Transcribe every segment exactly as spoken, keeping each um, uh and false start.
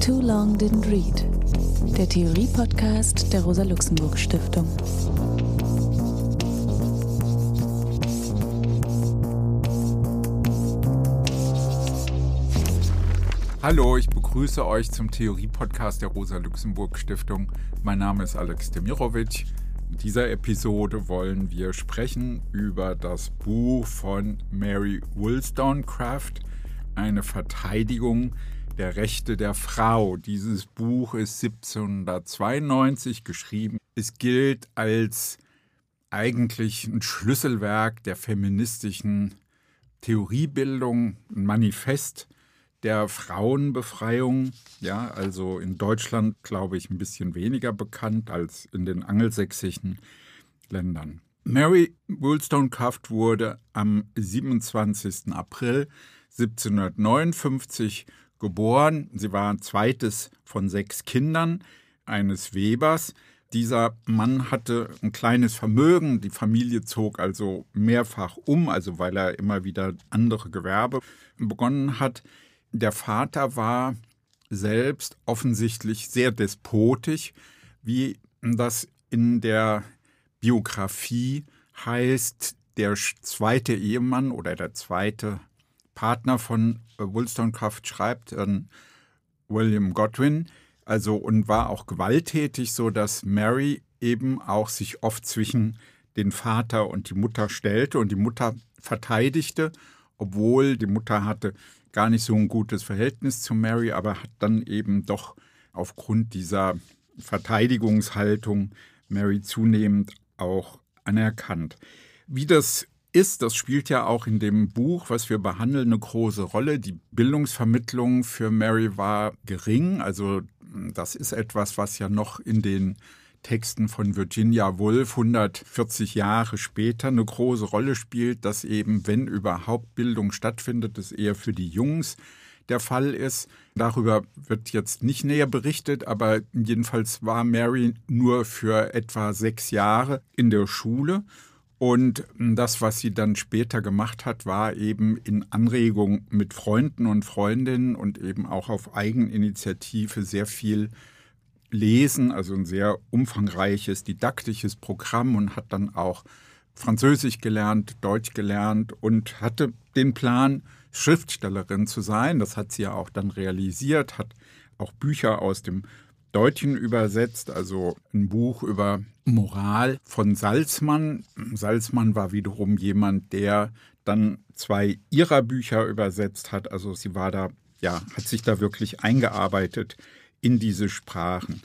Too Long Didn't Read, der Theorie-Podcast der Rosa-Luxemburg-Stiftung. Hallo, ich begrüße euch zum Theorie-Podcast der Rosa-Luxemburg-Stiftung. Mein Name ist Alex Demirovic. In dieser Episode wollen wir sprechen über das Buch von Mary Wollstonecraft, eine Verteidigung der Rechte der Frau. Dieses Buch ist siebzehnhundertzweiundneunzig geschrieben. Es gilt als eigentlich ein Schlüsselwerk der feministischen Theoriebildung, ein Manifest der Frauenbefreiung. Ja, also in Deutschland, glaube ich, ein bisschen weniger bekannt als in den angelsächsischen Ländern. Mary Wollstonecraft wurde am siebenundzwanzigsten April siebzehnhundertneunundfünfzig geboren. Sie war zweites von sechs Kindern eines Webers. Dieser Mann hatte ein kleines Vermögen. Die Familie zog also mehrfach um, also weil er immer wieder andere Gewerbe begonnen hat. Der Vater war selbst offensichtlich sehr despotisch, wie das in der Biografie heißt. Der zweite Ehemann oder der zweite Partner von Wollstonecraft schreibt, äh, William Godwin, also und war auch gewalttätig, so dass Mary eben auch sich oft zwischen den Vater und die Mutter stellte und die Mutter verteidigte, obwohl die Mutter hatte gar nicht so ein gutes Verhältnis zu Mary, aber hat dann eben doch aufgrund dieser Verteidigungshaltung Mary zunehmend auch anerkannt. Wie das ist, das spielt ja auch in dem Buch, was wir behandeln, eine große Rolle. Die Bildungsvermittlung für Mary war gering. Also das ist etwas, was ja noch in den Texten von Virginia Woolf hundertvierzig Jahre später eine große Rolle spielt, dass eben, wenn überhaupt Bildung stattfindet, es eher für die Jungs der Fall ist. Darüber wird jetzt nicht näher berichtet, aber jedenfalls war Mary nur für etwa sechs Jahre in der Schule. Und das, was sie dann später gemacht hat, war eben in Anregung mit Freunden und Freundinnen und eben auch auf Eigeninitiative sehr viel lesen, also ein sehr umfangreiches didaktisches Programm, und hat dann auch Französisch gelernt, Deutsch gelernt und hatte den Plan, Schriftstellerin zu sein. Das hat sie ja auch dann realisiert, hat auch Bücher aus dem Deutschen übersetzt, also ein Buch über Moral von Salzmann. Salzmann war wiederum jemand, der dann zwei ihrer Bücher übersetzt hat. Also sie war da, ja, hat sich da wirklich eingearbeitet in diese Sprachen.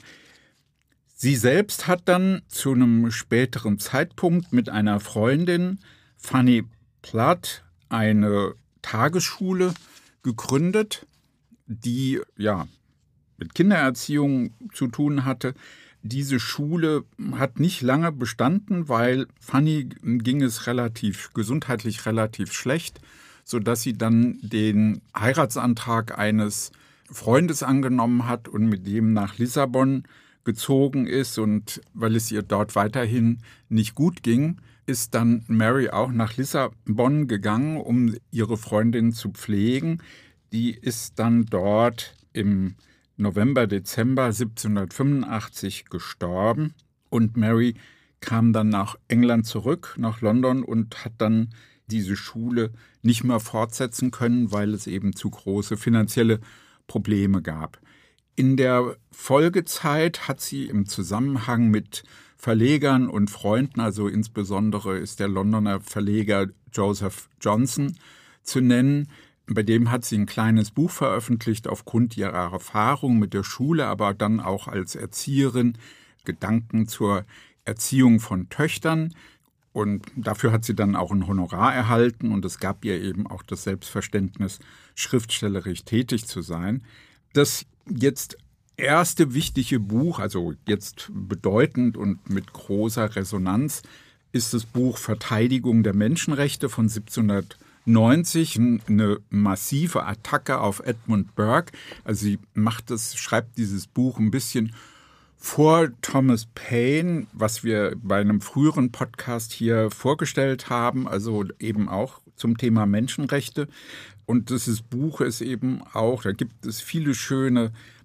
Sie selbst hat dann zu einem späteren Zeitpunkt mit einer Freundin, Fanny Platt, eine Tagesschule gegründet, die ja mit Kindererziehung zu tun hatte. Diese Schule hat nicht lange bestanden, weil Fanny ging es relativ gesundheitlich relativ schlecht, sodass sie dann den Heiratsantrag eines Freundes angenommen hat und mit dem nach Lissabon gezogen ist. Und weil es ihr dort weiterhin nicht gut ging, ist dann Mary auch nach Lissabon gegangen, um ihre Freundin zu pflegen. Die ist dann dort im November, Dezember siebzehnhundertfünfundachtzig gestorben. Und Mary kam dann nach England zurück, nach London, und hat dann diese Schule nicht mehr fortsetzen können, weil es eben zu große finanzielle Probleme gab. In der Folgezeit hat sie im Zusammenhang mit Verlegern und Freunden, also insbesondere ist der Londoner Verleger Joseph Johnson zu nennen, bei dem hat sie ein kleines Buch veröffentlicht aufgrund ihrer Erfahrung mit der Schule, aber dann auch als Erzieherin, Gedanken zur Erziehung von Töchtern. Und dafür hat sie dann auch ein Honorar erhalten, und es gab ihr eben auch das Selbstverständnis, schriftstellerisch tätig zu sein. Das jetzt erste wichtige Buch, also jetzt bedeutend und mit großer Resonanz, ist das Buch Verteidigung der Menschenrechte von siebzehnhundertneunzig, eine massive Attacke auf Edmund Burke. Also sie macht das, schreibt dieses Buch ein bisschen vor Thomas Paine, was wir bei einem früheren Podcast hier vorgestellt haben, also eben auch zum Thema Menschenrechte. Und dieses Buch ist eben auch, da gibt es viele schöne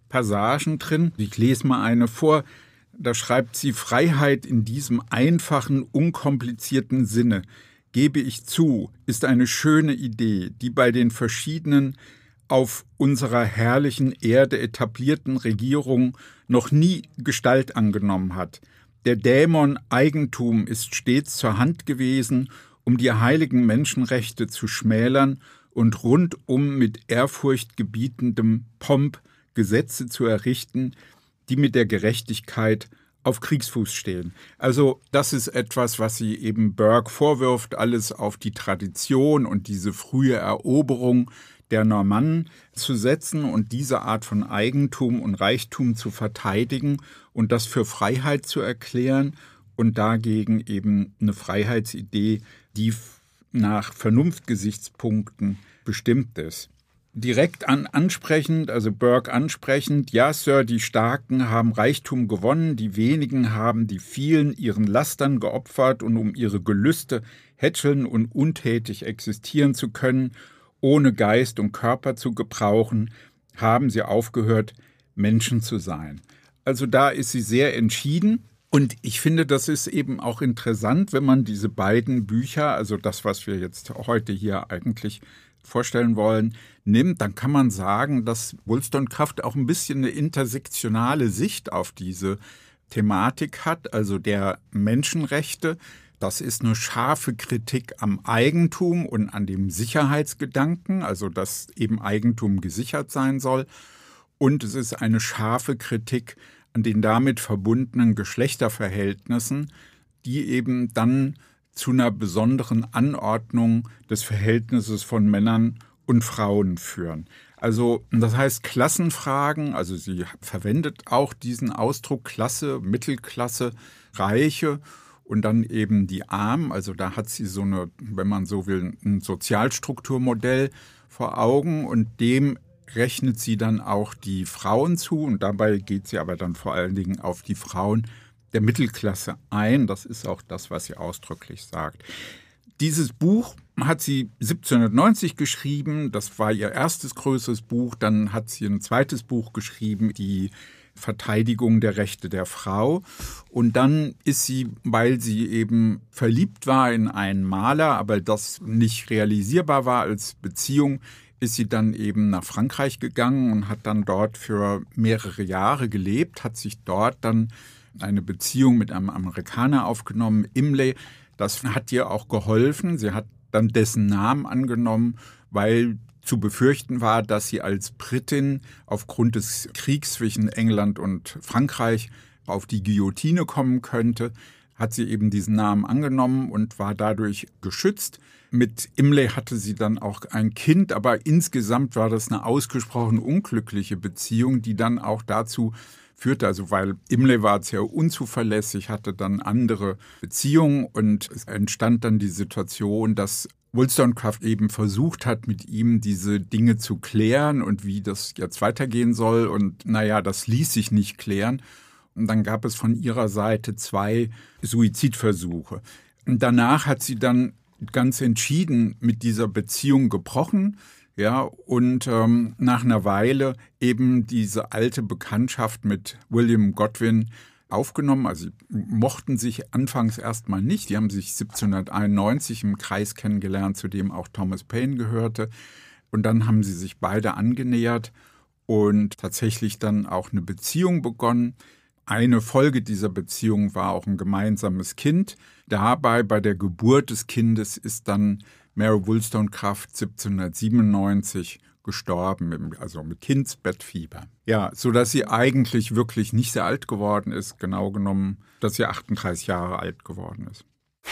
Passagen drin. Ich lese mal eine vor. Da schreibt sie: Freiheit in diesem einfachen, unkomplizierten Sinne, gebe ich zu, ist eine schöne Idee, die bei den verschiedenen auf unserer herrlichen Erde etablierten Regierungen noch nie Gestalt angenommen hat. Der Dämon Eigentum ist stets zur Hand gewesen, um die heiligen Menschenrechte zu schmälern und rundum mit ehrfurchtgebietendem Pomp Gesetze zu errichten, die mit der Gerechtigkeit auf Kriegsfuß stehen. Also das ist etwas, was sie eben Burke vorwirft, alles auf die Tradition und diese frühe Eroberung der Normannen zu setzen und diese Art von Eigentum und Reichtum zu verteidigen und das für Freiheit zu erklären und dagegen eben eine Freiheitsidee, die nach Vernunftgesichtspunkten bestimmt ist. Direkt an ansprechend, also Burke ansprechend: Ja, Sir, die Starken haben Reichtum gewonnen, die Wenigen haben die Vielen ihren Lastern geopfert und um ihre Gelüste hätscheln und untätig existieren zu können, ohne Geist und Körper zu gebrauchen, haben sie aufgehört, Menschen zu sein. Also da ist sie sehr entschieden. Und ich finde, das ist eben auch interessant, wenn man diese beiden Bücher, also das, was wir jetzt heute hier eigentlich vorstellen wollen, nimmt, dann kann man sagen, dass Wollstonecraft auch ein bisschen eine intersektionale Sicht auf diese Thematik hat, also der Menschenrechte. Das ist eine scharfe Kritik am Eigentum und an dem Sicherheitsgedanken, also dass eben Eigentum gesichert sein soll. Und es ist eine scharfe Kritik an den damit verbundenen Geschlechterverhältnissen, die eben dann zu einer besonderen Anordnung des Verhältnisses von Männern und Frauen führen. Also das heißt Klassenfragen, also sie verwendet auch diesen Ausdruck Klasse, Mittelklasse, Reiche und dann eben die Armen. Also da hat sie so eine, wenn man so will, ein Sozialstrukturmodell vor Augen und dem rechnet sie dann auch die Frauen zu und dabei geht sie aber dann vor allen Dingen auf die Frauen der Mittelklasse ein. Das ist auch das, was sie ausdrücklich sagt. Dieses Buch hat sie siebzehnhundertneunzig geschrieben. Das war ihr erstes größeres Buch. Dann hat sie ein zweites Buch geschrieben, die Verteidigung der Rechte der Frau. Und dann ist sie, weil sie eben verliebt war in einen Maler, aber das nicht realisierbar war als Beziehung, ist sie dann eben nach Frankreich gegangen und hat dann dort für mehrere Jahre gelebt, hat sich dort dann eine Beziehung mit einem Amerikaner aufgenommen, Imlay. Das hat ihr auch geholfen. Sie hat dann dessen Namen angenommen, weil zu befürchten war, dass sie als Britin aufgrund des Kriegs zwischen England und Frankreich auf die Guillotine kommen könnte. Hat sie eben diesen Namen angenommen und war dadurch geschützt. Mit Imlay hatte sie dann auch ein Kind, aber insgesamt war das eine ausgesprochen unglückliche Beziehung, die dann auch dazu führte, also weil Imlay war sehr unzuverlässig, hatte dann andere Beziehungen und es entstand dann die Situation, dass Wollstonecraft eben versucht hat, mit ihm diese Dinge zu klären und wie das jetzt weitergehen soll und naja, das ließ sich nicht klären. Und dann gab es von ihrer Seite zwei Suizidversuche. Und danach hat sie dann ganz entschieden mit dieser Beziehung gebrochen. Ja, und ähm, nach einer Weile eben diese alte Bekanntschaft mit William Godwin aufgenommen. Also sie mochten sich anfangs erstmal nicht. Die haben sich siebzehnhunderteinundneunzig im Kreis kennengelernt, zu dem auch Thomas Paine gehörte. Und dann haben sie sich beide angenähert und tatsächlich dann auch eine Beziehung begonnen. Eine Folge dieser Beziehung war auch ein gemeinsames Kind. Dabei, bei der Geburt des Kindes, ist dann Mary Wollstonecraft siebzehnhundertsiebenundneunzig gestorben, also mit Kindsbettfieber. Ja, sodass sie eigentlich wirklich nicht sehr alt geworden ist, genau genommen, dass sie achtunddreißig Jahre alt geworden ist.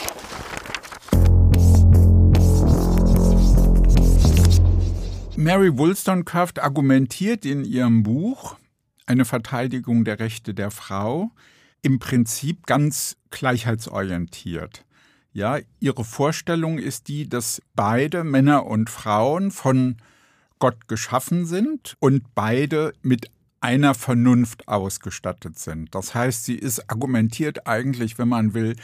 Mary Wollstonecraft argumentiert in ihrem Buch Eine Verteidigung der Rechte der Frau im Prinzip ganz gleichheitsorientiert. Ja, ihre Vorstellung ist die, dass beide Männer und Frauen von Gott geschaffen sind und beide mit einer Vernunft ausgestattet sind. Das heißt, sie ist argumentiert eigentlich, wenn man will,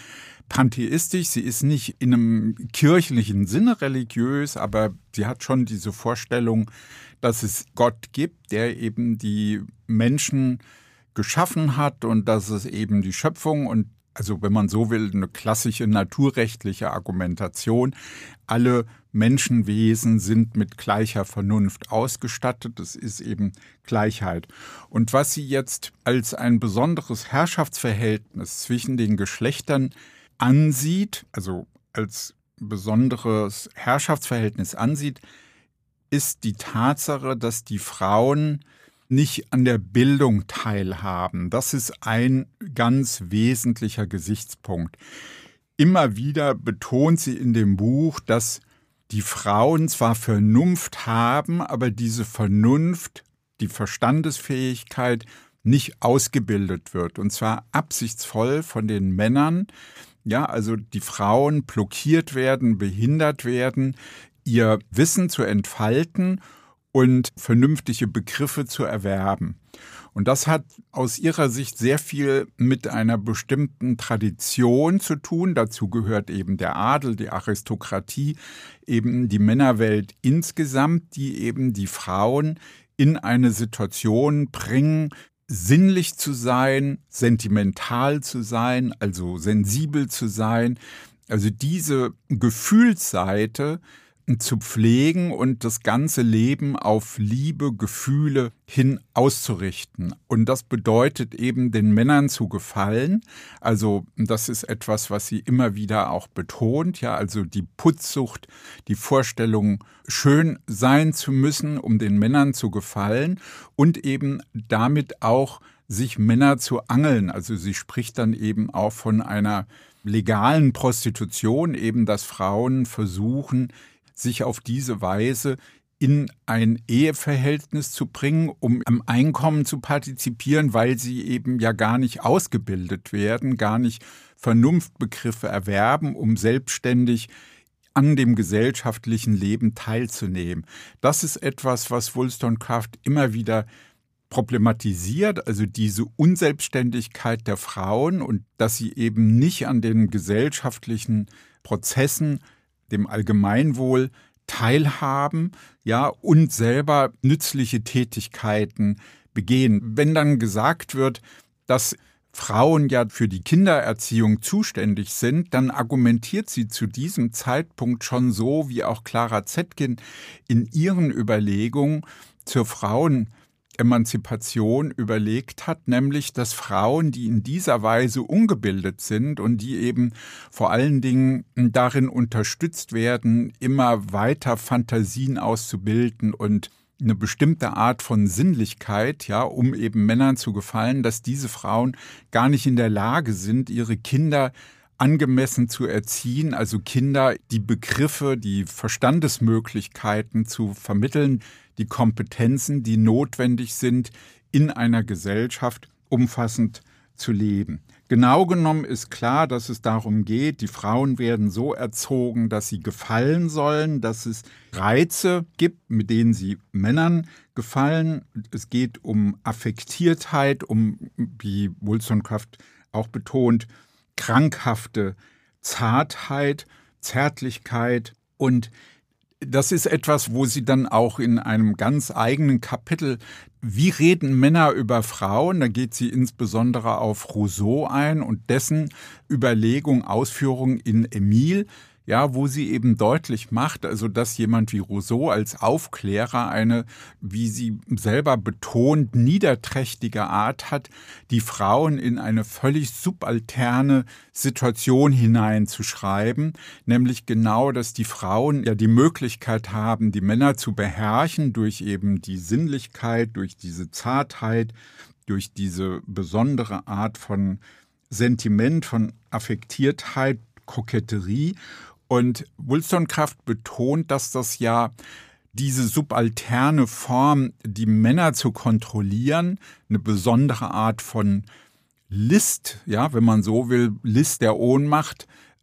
pantheistisch, sie ist nicht in einem kirchlichen Sinne religiös, aber sie hat schon diese Vorstellung, dass es Gott gibt, der eben die Menschen geschaffen hat und dass es eben die Schöpfung und also wenn man so will, eine klassische naturrechtliche Argumentation. Alle Menschenwesen sind mit gleicher Vernunft ausgestattet. Das ist eben Gleichheit. Und was sie jetzt als ein besonderes Herrschaftsverhältnis zwischen den Geschlechtern ansieht, also als besonderes Herrschaftsverhältnis ansieht, ist die Tatsache, dass die Frauen nicht an der Bildung teilhaben. Das ist ein ganz wesentlicher Gesichtspunkt. Immer wieder betont sie in dem Buch, dass die Frauen zwar Vernunft haben, aber diese Vernunft, die Verstandesfähigkeit nicht ausgebildet wird. Und zwar absichtsvoll von den Männern. Ja, also die Frauen blockiert werden, behindert werden, ihr Wissen zu entfalten und vernünftige Begriffe zu erwerben. Und das hat aus ihrer Sicht sehr viel mit einer bestimmten Tradition zu tun. Dazu gehört eben der Adel, die Aristokratie, eben die Männerwelt insgesamt, die eben die Frauen in eine Situation bringen, sinnlich zu sein, sentimental zu sein, also sensibel zu sein. Also diese Gefühlsseite zu pflegen und das ganze Leben auf Liebe, Gefühle hin auszurichten. Und das bedeutet eben, den Männern zu gefallen. Also das ist etwas, was sie immer wieder auch betont. Ja, also die Putzsucht, die Vorstellung, schön sein zu müssen, um den Männern zu gefallen und eben damit auch sich Männer zu angeln. Also sie spricht dann eben auch von einer legalen Prostitution, eben dass Frauen versuchen, sich auf diese Weise in ein Eheverhältnis zu bringen, um am Einkommen zu partizipieren, weil sie eben ja gar nicht ausgebildet werden, gar nicht Vernunftbegriffe erwerben, um selbstständig an dem gesellschaftlichen Leben teilzunehmen. Das ist etwas, was Wollstonecraft immer wieder problematisiert, also diese Unselbstständigkeit der Frauen und dass sie eben nicht an den gesellschaftlichen Prozessen dem Allgemeinwohl teilhaben, ja, und selber nützliche Tätigkeiten begehen. Wenn dann gesagt wird, dass Frauen ja für die Kindererziehung zuständig sind, dann argumentiert sie zu diesem Zeitpunkt schon so, wie auch Clara Zetkin in ihren Überlegungen zur Frauen Emanzipation überlegt hat, nämlich dass Frauen, die in dieser Weise ungebildet sind und die eben vor allen Dingen darin unterstützt werden, immer weiter Fantasien auszubilden und eine bestimmte Art von Sinnlichkeit, ja, um eben Männern zu gefallen, dass diese Frauen gar nicht in der Lage sind, ihre Kinder angemessen zu erziehen, also Kinder die Begriffe, die Verstandesmöglichkeiten zu vermitteln, die Kompetenzen, die notwendig sind, in einer Gesellschaft umfassend zu leben. Genau genommen ist klar, dass es darum geht, die Frauen werden so erzogen, dass sie gefallen sollen, dass es Reize gibt, mit denen sie Männern gefallen. Es geht um Affektiertheit, um, wie Wollstonecraft auch betont, krankhafte Zartheit, Zärtlichkeit. Und das ist etwas, wo sie dann auch in einem ganz eigenen Kapitel, wie reden Männer über Frauen, da geht sie insbesondere auf Rousseau ein und dessen Überlegung, Ausführung in Emile, ja, wo sie eben deutlich macht, also dass jemand wie Rousseau als Aufklärer eine, wie sie selber betont, niederträchtige Art hat, die Frauen in eine völlig subalterne Situation hineinzuschreiben, nämlich genau, dass die Frauen ja die Möglichkeit haben, die Männer zu beherrschen durch eben die Sinnlichkeit, durch diese Zartheit, durch diese besondere Art von Sentiment, von Affektiertheit, Koketterie. Und Wollstonecraft betont, dass das ja diese subalterne Form, die Männer zu kontrollieren, eine besondere Art von List, ja, wenn man so will, List der Ohnmacht,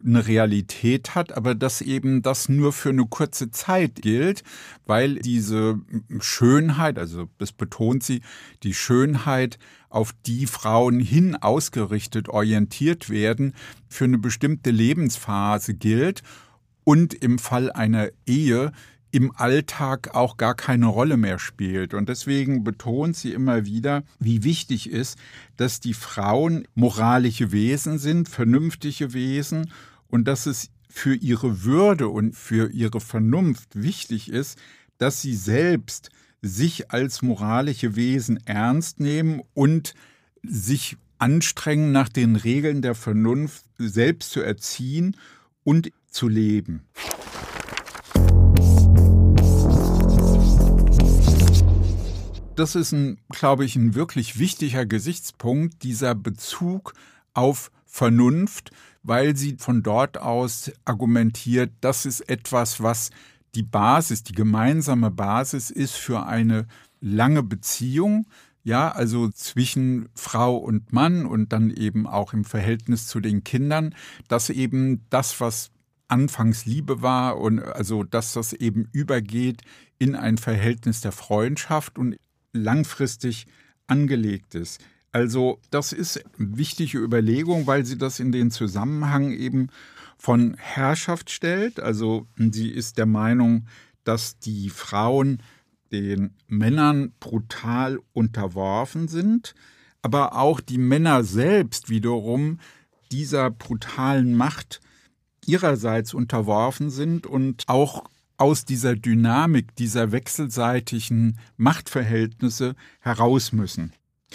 eine Realität hat, aber dass eben das nur für eine kurze Zeit gilt, weil diese Schönheit, also das betont sie, die Schönheit, auf die Frauen hin ausgerichtet, orientiert werden, für eine bestimmte Lebensphase gilt und im Fall einer Ehe im Alltag auch gar keine Rolle mehr spielt. Und deswegen betont sie immer wieder, wie wichtig ist, dass die Frauen moralische Wesen sind, vernünftige Wesen und dass es für ihre Würde und für ihre Vernunft wichtig ist, dass sie selbst sich als moralische Wesen ernst nehmen und sich anstrengen, nach den Regeln der Vernunft selbst zu erziehen und zu leben. Das ist, ein, glaube ich, ein wirklich wichtiger Gesichtspunkt, dieser Bezug auf Vernunft, weil sie von dort aus argumentiert, das ist etwas, was die Basis, die gemeinsame Basis ist für eine lange Beziehung, ja, also zwischen Frau und Mann und dann eben auch im Verhältnis zu den Kindern, dass eben das, was anfangs Liebe war und also dass das eben übergeht in ein Verhältnis der Freundschaft und langfristig angelegt ist. Also das ist eine wichtige Überlegung, weil sie das in den Zusammenhang eben von Herrschaft stellt. Also sie ist der Meinung, dass die Frauen den Männern brutal unterworfen sind, aber auch die Männer selbst wiederum dieser brutalen Macht ihrerseits unterworfen sind und auch aus dieser Dynamik, dieser wechselseitigen Machtverhältnisse heraus müssen.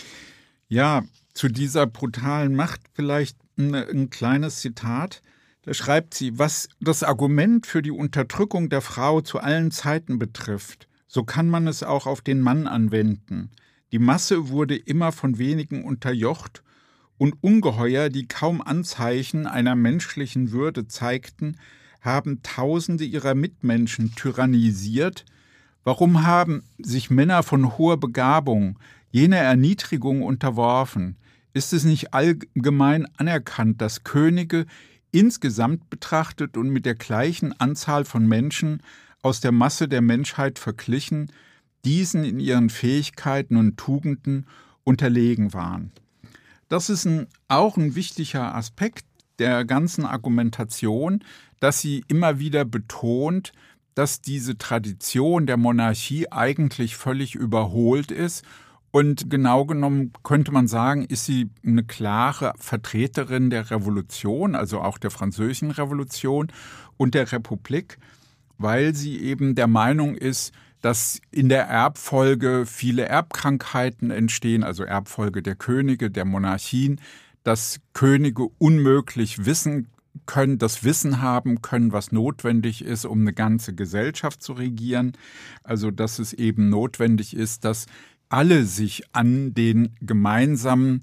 Ja, zu dieser brutalen Macht vielleicht ein, ein kleines Zitat. Da schreibt sie, was das Argument für die Unterdrückung der Frau zu allen Zeiten betrifft, so kann man es auch auf den Mann anwenden. Die Masse wurde immer von wenigen unterjocht und Ungeheuer, die kaum Anzeichen einer menschlichen Würde zeigten, haben Tausende ihrer Mitmenschen tyrannisiert. Warum haben sich Männer von hoher Begabung jener Erniedrigung unterworfen? Ist es nicht allgemein anerkannt, dass Könige insgesamt betrachtet und mit der gleichen Anzahl von Menschen aus der Masse der Menschheit verglichen, diesen in ihren Fähigkeiten und Tugenden unterlegen waren? Das ist ein, auch ein wichtiger Aspekt der ganzen Argumentation, dass sie immer wieder betont, dass diese Tradition der Monarchie eigentlich völlig überholt ist. Und genau genommen könnte man sagen, ist sie eine klare Vertreterin der Revolution, also auch der Französischen Revolution und der Republik, weil sie eben der Meinung ist, dass in der Erbfolge viele Erbkrankheiten entstehen, also Erbfolge der Könige, der Monarchien, dass Könige unmöglich wissen können, das Wissen haben können, was notwendig ist, um eine ganze Gesellschaft zu regieren. Also dass es eben notwendig ist, dass alle sich an den gemeinsamen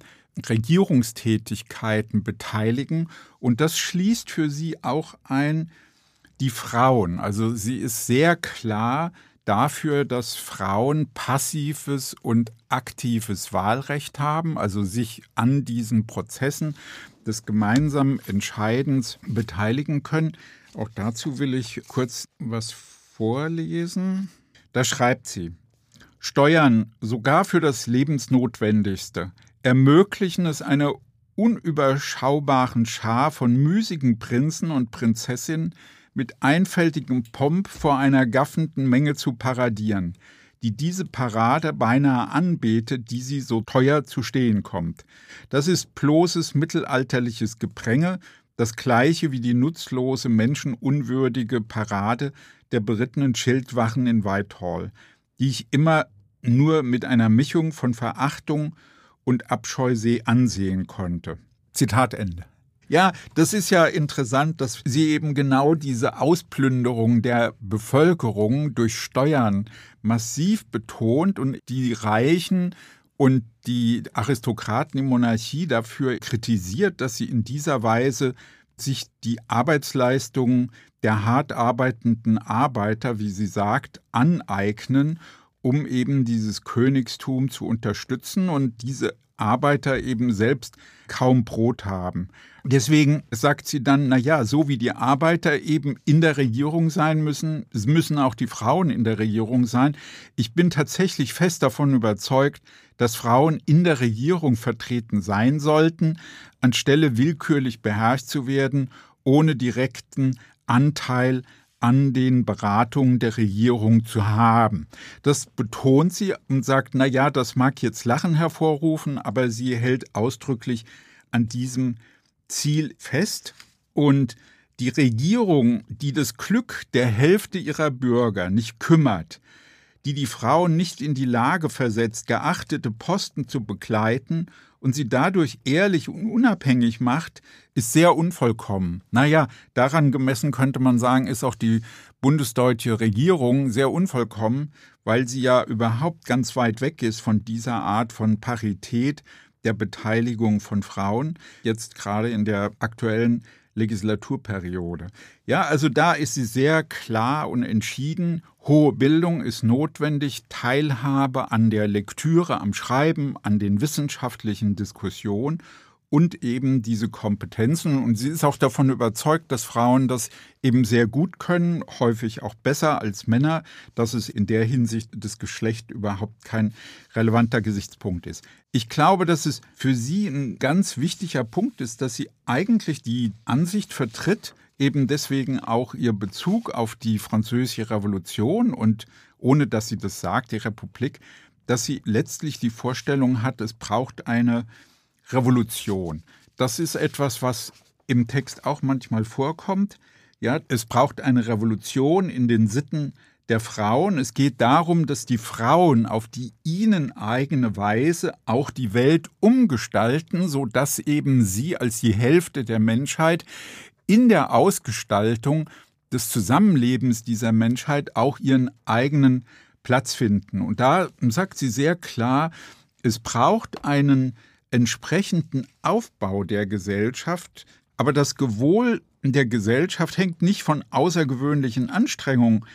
Regierungstätigkeiten beteiligen. Und das schließt für sie auch ein die Frauen. Also sie ist sehr klar dafür, dass Frauen passives und aktives Wahlrecht haben, also sich an diesen Prozessen des gemeinsamen Entscheidens beteiligen können. Auch dazu will ich kurz was vorlesen. Da schreibt sie: Steuern, sogar für das Lebensnotwendigste, ermöglichen es einer unüberschaubaren Schar von müßigen Prinzen und Prinzessinnen mit einfältigem Pomp vor einer gaffenden Menge zu paradieren, die diese Parade beinahe anbetet, die sie so teuer zu stehen kommt. Das ist bloßes mittelalterliches Gepränge, das gleiche wie die nutzlose, menschenunwürdige Parade der berittenen Schildwachen in Whitehall, die ich immer nur mit einer Mischung von Verachtung und Abscheu ansehen konnte. Zitat Ende. Ja, das ist ja interessant, dass sie eben genau diese Ausplünderung der Bevölkerung durch Steuern massiv betont und die Reichen und die Aristokraten, die Monarchie dafür kritisiert, dass sie in dieser Weise sich die Arbeitsleistungen der hart arbeitenden Arbeiter, wie sie sagt, aneignen, um eben dieses Königstum zu unterstützen. Und diese Arbeiter eben selbst kaum Brot haben. Deswegen sagt sie dann, na ja, so wie die Arbeiter eben in der Regierung sein müssen, müssen auch die Frauen in der Regierung sein. Ich bin tatsächlich fest davon überzeugt, dass Frauen in der Regierung vertreten sein sollten, anstelle willkürlich beherrscht zu werden, ohne direkten Anteil an den Beratungen der Regierung zu haben. Das betont sie und sagt, na ja, das mag jetzt Lachen hervorrufen, aber sie hält ausdrücklich an diesem Ziel fest. Und die Regierung, die das Glück der Hälfte ihrer Bürger nicht kümmert, die die Frauen nicht in die Lage versetzt, geachtete Posten zu begleiten und sie dadurch ehrlich und unabhängig macht, ist sehr unvollkommen. Naja, daran gemessen könnte man sagen, ist auch die bundesdeutsche Regierung sehr unvollkommen, weil sie ja überhaupt ganz weit weg ist von dieser Art von Parität der Beteiligung von Frauen, jetzt gerade in der aktuellen Legislaturperiode. Ja, also da ist sie sehr klar und entschieden. Hohe Bildung ist notwendig, Teilhabe an der Lektüre, am Schreiben, an den wissenschaftlichen Diskussionen und eben diese Kompetenzen. Und sie ist auch davon überzeugt, dass Frauen das eben sehr gut können, häufig auch besser als Männer, dass es in der Hinsicht das Geschlecht überhaupt kein relevanter Gesichtspunkt ist. Ich glaube, dass es für sie ein ganz wichtiger Punkt ist, dass sie eigentlich die Ansicht vertritt, eben deswegen auch ihr Bezug auf die Französische Revolution und ohne dass sie das sagt, die Republik, dass sie letztlich die Vorstellung hat, es braucht eine Revolution. Das ist etwas, was im Text auch manchmal vorkommt. Ja, es braucht eine Revolution in den Sitten der Frauen. Es geht darum, dass die Frauen auf die ihnen eigene Weise auch die Welt umgestalten, sodass eben sie als die Hälfte der Menschheit in der Ausgestaltung des Zusammenlebens dieser Menschheit auch ihren eigenen Platz finden. Und da sagt sie sehr klar, es braucht einen entsprechenden Aufbau der Gesellschaft, aber das Gewohl der Gesellschaft hängt nicht von außergewöhnlichen Anstrengungen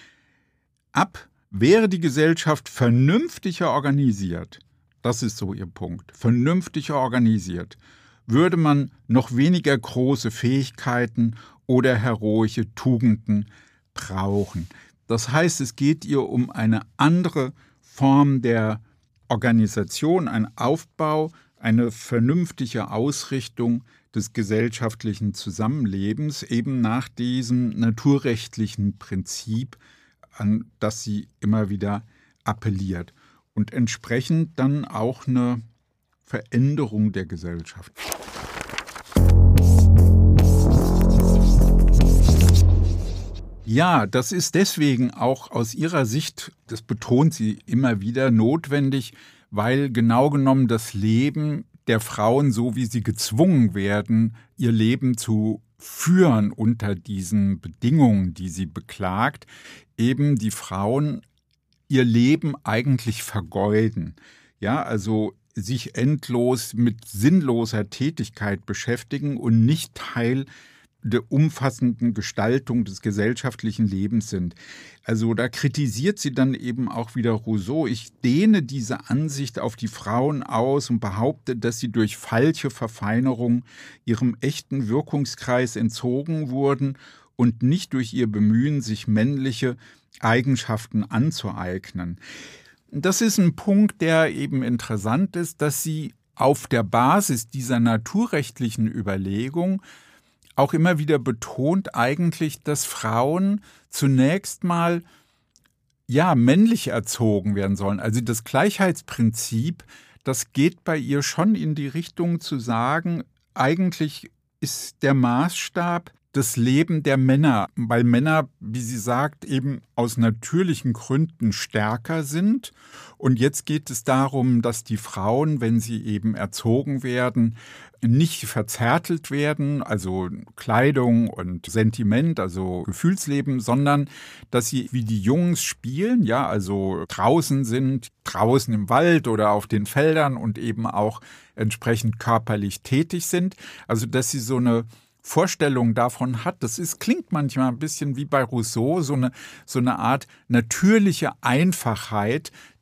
ab. Wäre die Gesellschaft vernünftiger organisiert, das ist so ihr Punkt, vernünftiger organisiert, würde man noch weniger große Fähigkeiten oder heroische Tugenden brauchen. Das heißt, es geht ihr um eine andere Form der Organisation, ein Aufbau, eine vernünftige Ausrichtung des gesellschaftlichen Zusammenlebens, eben nach diesem naturrechtlichen Prinzip, an das sie immer wieder appelliert. Und entsprechend dann auch eine Veränderung der Gesellschaft. Ja, das ist deswegen auch aus ihrer Sicht, das betont sie immer wieder, notwendig, weil genau genommen das Leben der Frauen, so wie sie gezwungen werden, ihr Leben zu führen unter diesen Bedingungen, die sie beklagt, eben die Frauen ihr Leben eigentlich vergeuden. Ja, also sich endlos mit sinnloser Tätigkeit beschäftigen und nicht Teil der umfassenden Gestaltung des gesellschaftlichen Lebens sind. Also da kritisiert sie dann eben auch wieder Rousseau. Ich dehne diese Ansicht auf die Frauen aus und behaupte, dass sie durch falsche Verfeinerung ihrem echten Wirkungskreis entzogen wurden und nicht durch ihr Bemühen, sich männliche Eigenschaften anzueignen. Das ist ein Punkt, der eben interessant ist, dass sie auf der Basis dieser naturrechtlichen Überlegung auch immer wieder betont eigentlich, dass Frauen zunächst mal ja männlich erzogen werden sollen. Also das Gleichheitsprinzip, das geht bei ihr schon in die Richtung zu sagen, eigentlich ist der Maßstab das Leben der Männer, weil Männer, wie sie sagt, eben aus natürlichen Gründen stärker sind. Und jetzt geht es darum, dass die Frauen, wenn sie eben erzogen werden, nicht verzärtelt werden, also Kleidung und Sentiment, also Gefühlsleben, sondern dass sie wie die Jungs spielen, ja, also draußen sind, draußen im Wald oder auf den Feldern und eben auch entsprechend körperlich tätig sind. Also dass sie so eine Vorstellung davon hat, das ist, klingt manchmal ein bisschen wie bei Rousseau, so eine, so eine Art natürliche Einfachheit,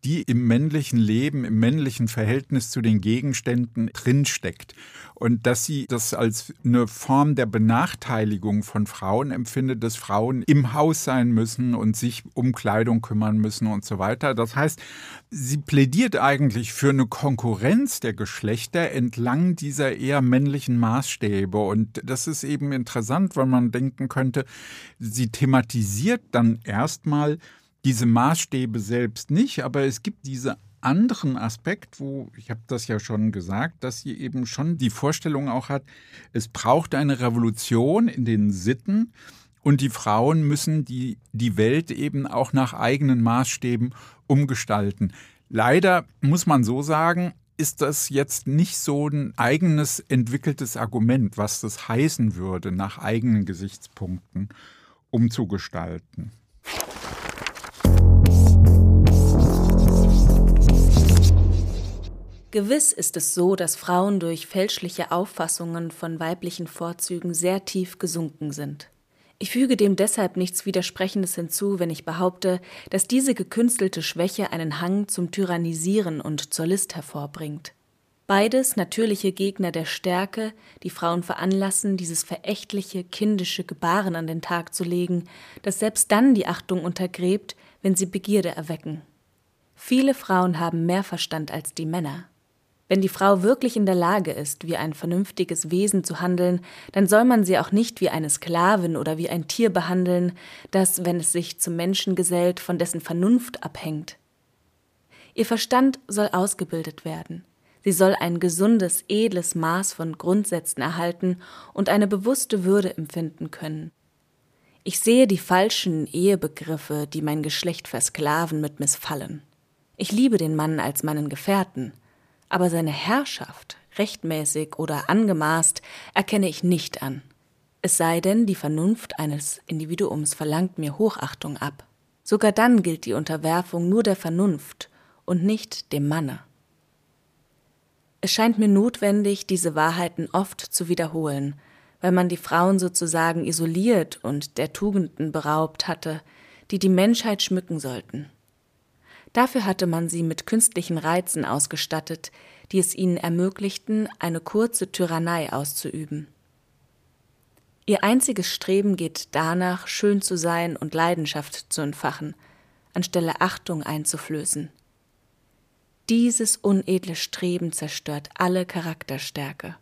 die im männlichen Leben, im männlichen Verhältnis zu den Gegenständen drinsteckt. Und dass sie das als eine Form der Benachteiligung von Frauen empfindet, dass Frauen im Haus sein müssen und sich um Kleidung kümmern müssen und so weiter. Das heißt, sie plädiert eigentlich für eine Konkurrenz der Geschlechter entlang dieser eher männlichen Maßstäbe. Und das ist eben interessant, weil man denken könnte, sie thematisiert dann erstmal diese Maßstäbe selbst nicht, aber es gibt diese anderen Aspekt, wo, ich habe das ja schon gesagt, dass sie eben schon die Vorstellung auch hat, es braucht eine Revolution in den Sitten und die Frauen müssen die, die Welt eben auch nach eigenen Maßstäben umgestalten. Leider muss man so sagen, ist das jetzt nicht so ein eigenes entwickeltes Argument, was das heißen würde, nach eigenen Gesichtspunkten umzugestalten. Gewiss ist es so, dass Frauen durch fälschliche Auffassungen von weiblichen Vorzügen sehr tief gesunken sind. Ich füge dem deshalb nichts Widersprechendes hinzu, wenn ich behaupte, dass diese gekünstelte Schwäche einen Hang zum Tyrannisieren und zur List hervorbringt. Beides natürliche Gegner der Stärke, die Frauen veranlassen, dieses verächtliche, kindische Gebaren an den Tag zu legen, das selbst dann die Achtung untergräbt, wenn sie Begierde erwecken. Viele Frauen haben mehr Verstand als die Männer. Wenn die Frau wirklich in der Lage ist, wie ein vernünftiges Wesen zu handeln, dann soll man sie auch nicht wie eine Sklavin oder wie ein Tier behandeln, das, wenn es sich zum Menschen gesellt, von dessen Vernunft abhängt. Ihr Verstand soll ausgebildet werden. Sie soll ein gesundes, edles Maß von Grundsätzen erhalten und eine bewusste Würde empfinden können. Ich sehe die falschen Ehebegriffe, die mein Geschlecht versklaven, mit Missfallen. Ich liebe den Mann als meinen Gefährten, aber seine Herrschaft, rechtmäßig oder angemaßt, erkenne ich nicht an. Es sei denn, die Vernunft eines Individuums verlangt mir Hochachtung ab. Sogar dann gilt die Unterwerfung nur der Vernunft und nicht dem Manne. Es scheint mir notwendig, diese Wahrheiten oft zu wiederholen, weil man die Frauen sozusagen isoliert und der Tugenden beraubt hatte, die die Menschheit schmücken sollten. Dafür hatte man sie mit künstlichen Reizen ausgestattet, die es ihnen ermöglichten, eine kurze Tyrannei auszuüben. Ihr einziges Streben geht danach, schön zu sein und Leidenschaft zu entfachen, anstelle Achtung einzuflößen. Dieses unedle Streben zerstört alle Charakterstärke.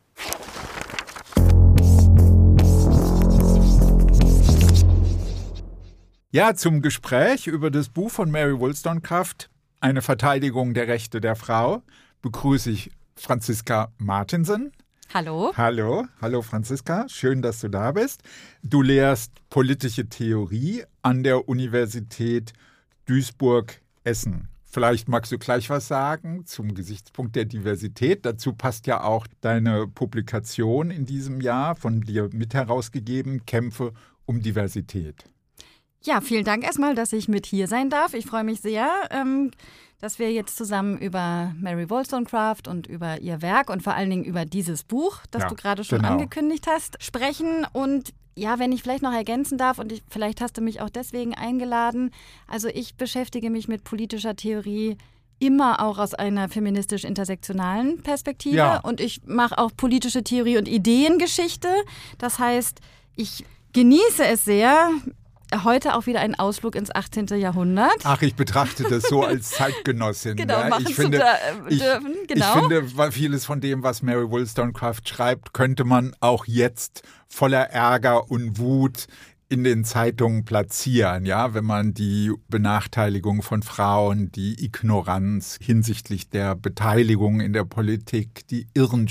Ja, zum Gespräch über das Buch von Mary Wollstonecraft, Eine Verteidigung der Rechte der Frau, begrüße ich Franziska Martinsen. Hallo. Hallo, hallo Franziska, schön, dass du da bist. Du lehrst politische Theorie an der Universität Duisburg-Essen. Vielleicht magst du gleich was sagen zum Gesichtspunkt der Diversität. Dazu passt ja auch deine Publikation in diesem Jahr, von dir mit herausgegeben, Kämpfe um Diversität. Ja, vielen Dank erstmal, dass ich mit hier sein darf. Ich freue mich sehr, ähm, dass wir jetzt zusammen über Mary Wollstonecraft und über ihr Werk und vor allen Dingen über dieses Buch, das ja, du gerade schon genau. angekündigt hast, sprechen. Und ja, wenn ich vielleicht noch ergänzen darf, und ich, vielleicht hast du mich auch deswegen eingeladen, also ich beschäftige mich mit politischer Theorie immer auch aus einer feministisch-intersektionalen Perspektive. Ja. Und ich mache auch politische Theorie und Ideengeschichte. Das heißt, ich genieße es sehr, heute auch wieder einen Ausflug ins achtzehnten Jahrhundert. Ach, ich betrachte das so als Zeitgenossin. Genau, ja. machen ich finde, zu da, dürfen. Ich, genau. ich finde, vieles von dem, was Mary Wollstonecraft schreibt, könnte man auch jetzt voller Ärger und Wut in den Zeitungen platzieren, ja, wenn man die Benachteiligung von Frauen, die Ignoranz hinsichtlich der Beteiligung in der Politik, die irren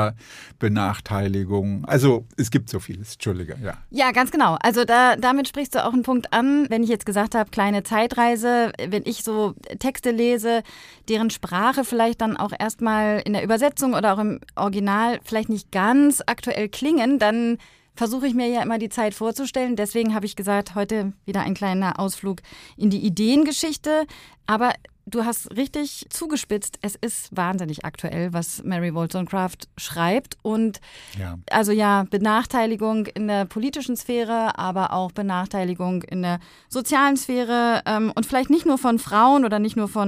Steuerbenachteiligung. Also es gibt so vieles, Entschuldige, ja. Ja, ganz genau. Also da, damit sprichst du auch einen Punkt an, wenn ich jetzt gesagt habe, kleine Zeitreise, wenn ich so Texte lese, deren Sprache vielleicht dann auch erstmal in der Übersetzung oder auch im Original vielleicht nicht ganz aktuell klingen, dann versuche ich mir ja immer die Zeit vorzustellen. Deswegen habe ich gesagt, heute wieder ein kleiner Ausflug in die Ideengeschichte. Aber du hast richtig zugespitzt. Es ist wahnsinnig aktuell, was Mary Wollstonecraft schreibt. Und ja. also ja, Benachteiligung in der politischen Sphäre, aber auch Benachteiligung in der sozialen Sphäre. Ähm, und vielleicht nicht nur von Frauen oder nicht nur von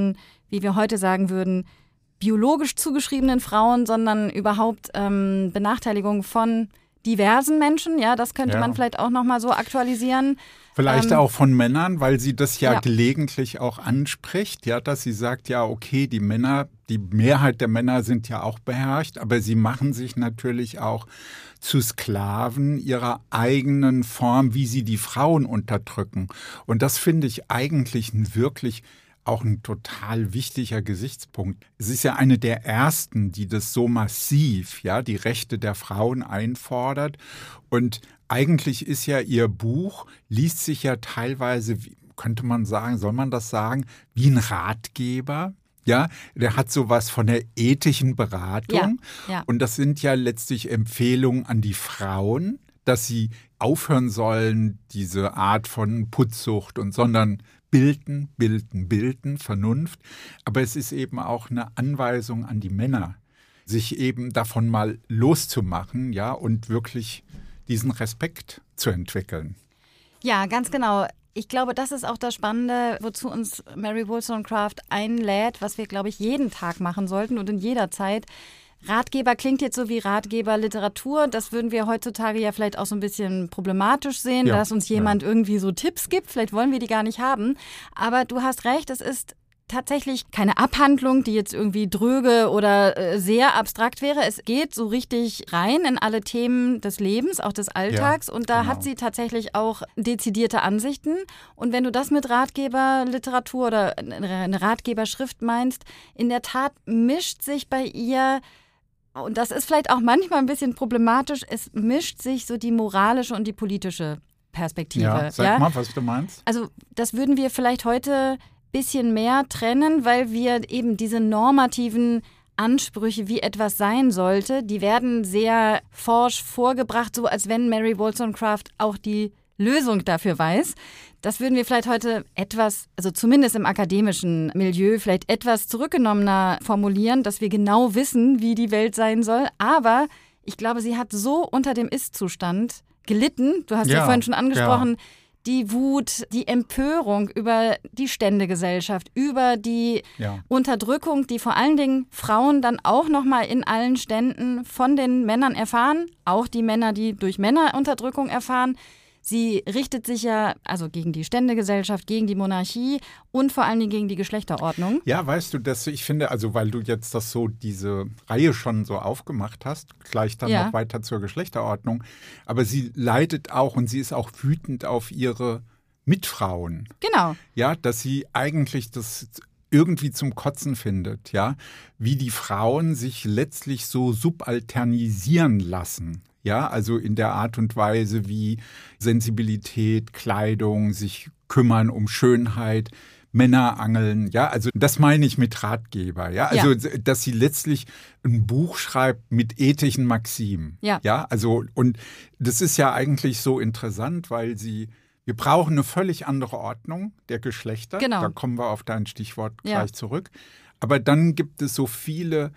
wie wir heute sagen würden, biologisch zugeschriebenen Frauen, sondern überhaupt ähm, Benachteiligung von diversen Menschen. Ja, das könnte ja. man vielleicht auch nochmal so aktualisieren. Vielleicht ähm, auch von Männern, weil sie das ja, ja gelegentlich auch anspricht, ja, dass sie sagt, ja, okay, die Männer, die Mehrheit der Männer sind ja auch beherrscht, aber sie machen sich natürlich auch zu Sklaven ihrer eigenen Form, wie sie die Frauen unterdrücken. Und das finde ich eigentlich ein wirklich auch ein total wichtiger Gesichtspunkt. Es ist ja eine der ersten, die das so massiv, ja, die Rechte der Frauen einfordert. Und eigentlich ist ja ihr Buch, liest sich ja teilweise, wie, könnte man sagen, soll man das sagen, wie ein Ratgeber. Ja, der hat sowas von der ethischen Beratung. Ja, ja. Und das sind ja letztlich Empfehlungen an die Frauen, dass sie aufhören sollen, diese Art von Putzsucht und sondern bilden, bilden, bilden, Vernunft. Aber es ist eben auch eine Anweisung an die Männer, sich eben davon mal loszumachen, ja, und wirklich diesen Respekt zu entwickeln. Ja, ganz genau. Ich glaube, das ist auch das Spannende, wozu uns Mary Wollstonecraft einlädt, was wir, glaube ich, jeden Tag machen sollten und in jeder Zeit. Ratgeber klingt jetzt so wie Ratgeberliteratur. Das würden wir heutzutage ja vielleicht auch so ein bisschen problematisch sehen, ja, dass uns jemand ja. irgendwie so Tipps gibt. Vielleicht wollen wir die gar nicht haben. Aber du hast recht, es ist tatsächlich keine Abhandlung, die jetzt irgendwie dröge oder äh, sehr abstrakt wäre. Es geht so richtig rein in alle Themen des Lebens, auch des Alltags. Ja, und da genau. hat sie tatsächlich auch dezidierte Ansichten. Und wenn du das mit Ratgeberliteratur oder eine Ratgeberschrift meinst, in der Tat mischt sich bei ihr, und das ist vielleicht auch manchmal ein bisschen problematisch, es mischt sich so die moralische und die politische Perspektive. Ja, sag ja? mal, was du meinst. Also das würden wir vielleicht heute bisschen mehr trennen, weil wir eben diese normativen Ansprüche, wie etwas sein sollte, die werden sehr forsch vorgebracht, so als wenn Mary Wollstonecraft auch die Lösung dafür weiß. Das würden wir vielleicht heute etwas, also zumindest im akademischen Milieu, vielleicht etwas zurückgenommener formulieren, dass wir genau wissen, wie die Welt sein soll. Aber ich glaube, sie hat so unter dem Ist-Zustand gelitten, du hast ja, ja vorhin schon angesprochen, ja. die Wut, die Empörung über die Ständegesellschaft, über die ja. Unterdrückung, die vor allen Dingen Frauen dann auch nochmal in allen Ständen von den Männern erfahren, auch die Männer, die durch Männerunterdrückung erfahren. Sie richtet sich ja also gegen die Ständegesellschaft, gegen die Monarchie und vor allen Dingen gegen die Geschlechterordnung. Ja, weißt du, dass ich finde, also weil du jetzt das so, diese Reihe schon so aufgemacht hast, gleich dann ja. noch weiter zur Geschlechterordnung, aber sie leidet auch und sie ist auch wütend auf ihre Mitfrauen. Genau. Ja, dass sie eigentlich das irgendwie zum Kotzen findet, ja, wie die Frauen sich letztlich so subalternisieren lassen. Ja, also in der Art und Weise, wie Sensibilität, Kleidung, sich kümmern um Schönheit, Männer angeln. Ja, also das meine ich mit Ratgeber. Ja, also ja. dass sie letztlich ein Buch schreibt mit ethischen Maximen. Ja. Ja, also und das ist ja eigentlich so interessant, weil sie wir brauchen eine völlig andere Ordnung der Geschlechter. Genau. Da kommen wir auf dein Stichwort ja. gleich zurück. Aber dann gibt es so viele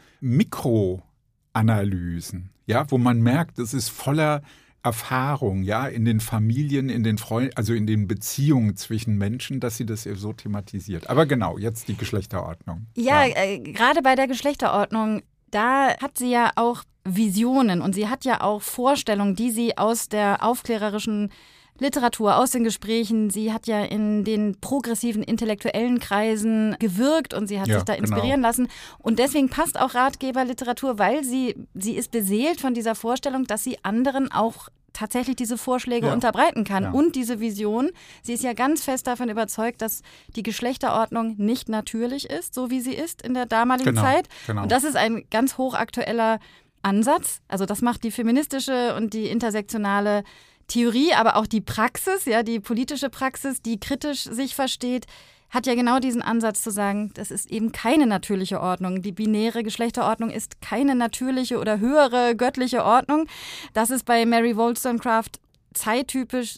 Mikroanalysen, ja, wo man merkt, es ist voller Erfahrung, ja, in den Familien, in den Freunden, also in den Beziehungen zwischen Menschen, dass sie das so thematisiert. Aber genau, jetzt die Geschlechterordnung. Ja, ja. Äh, gerade bei der Geschlechterordnung, da hat sie ja auch Visionen und sie hat ja auch Vorstellungen, die sie aus der aufklärerischen Literatur, aus den Gesprächen. Sie hat ja in den progressiven intellektuellen Kreisen gewirkt und sie hat ja, sich da inspirieren genau. lassen. Und deswegen passt auch Ratgeberliteratur, weil sie, sie ist beseelt von dieser Vorstellung, dass sie anderen auch tatsächlich diese Vorschläge ja. unterbreiten kann. Ja. Und diese Vision, sie ist ja ganz fest davon überzeugt, dass die Geschlechterordnung nicht natürlich ist, so wie sie ist in der damaligen genau, Zeit. Genau. Und das ist ein ganz hochaktueller Ansatz. Also das macht die feministische und die intersektionale Theorie, aber auch die Praxis, ja, die politische Praxis, die kritisch sich versteht, hat ja genau diesen Ansatz zu sagen, das ist eben keine natürliche Ordnung. Die binäre Geschlechterordnung ist keine natürliche oder höhere göttliche Ordnung. Das ist bei Mary Wollstonecraft zeittypisch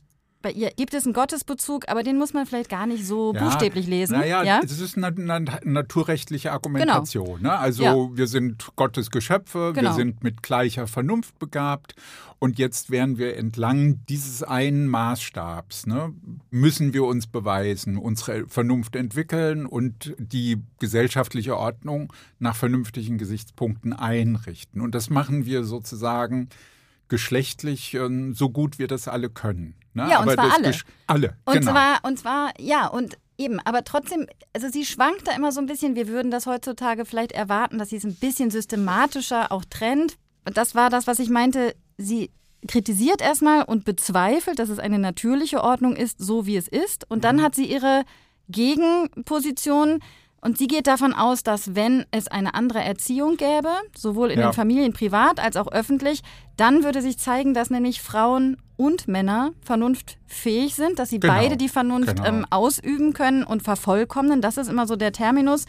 bei ihr gibt es einen Gottesbezug, aber den muss man vielleicht gar nicht so ja, buchstäblich lesen. Naja, ja? es ist eine, eine naturrechtliche Argumentation. Genau. Ne? Also ja. wir sind Gottes Geschöpfe, genau. wir sind mit gleicher Vernunft begabt und jetzt werden wir entlang dieses einen Maßstabs, ne, müssen wir uns beweisen, unsere Vernunft entwickeln und die gesellschaftliche Ordnung nach vernünftigen Gesichtspunkten einrichten. Und das machen wir sozusagen geschlechtlich, so gut wir das alle können. Ne? Ja, und aber zwar das alle. Gesch- alle, und genau. Zwar, und zwar, ja, und eben, aber trotzdem, also sie schwankt da immer so ein bisschen, wir würden das heutzutage vielleicht erwarten, dass sie es ein bisschen systematischer auch trennt. Und das war das, was ich meinte, sie kritisiert erstmal und bezweifelt, dass es eine natürliche Ordnung ist, so wie es ist. Und dann hat sie ihre Gegenposition. Und sie geht davon aus, dass wenn es eine andere Erziehung gäbe, sowohl in ja. den Familien privat als auch öffentlich, dann würde sich zeigen, dass nämlich Frauen und Männer vernunftfähig sind, dass sie genau. beide die Vernunft genau. ähm, ausüben können und vervollkommnen. Das ist immer so der Terminus,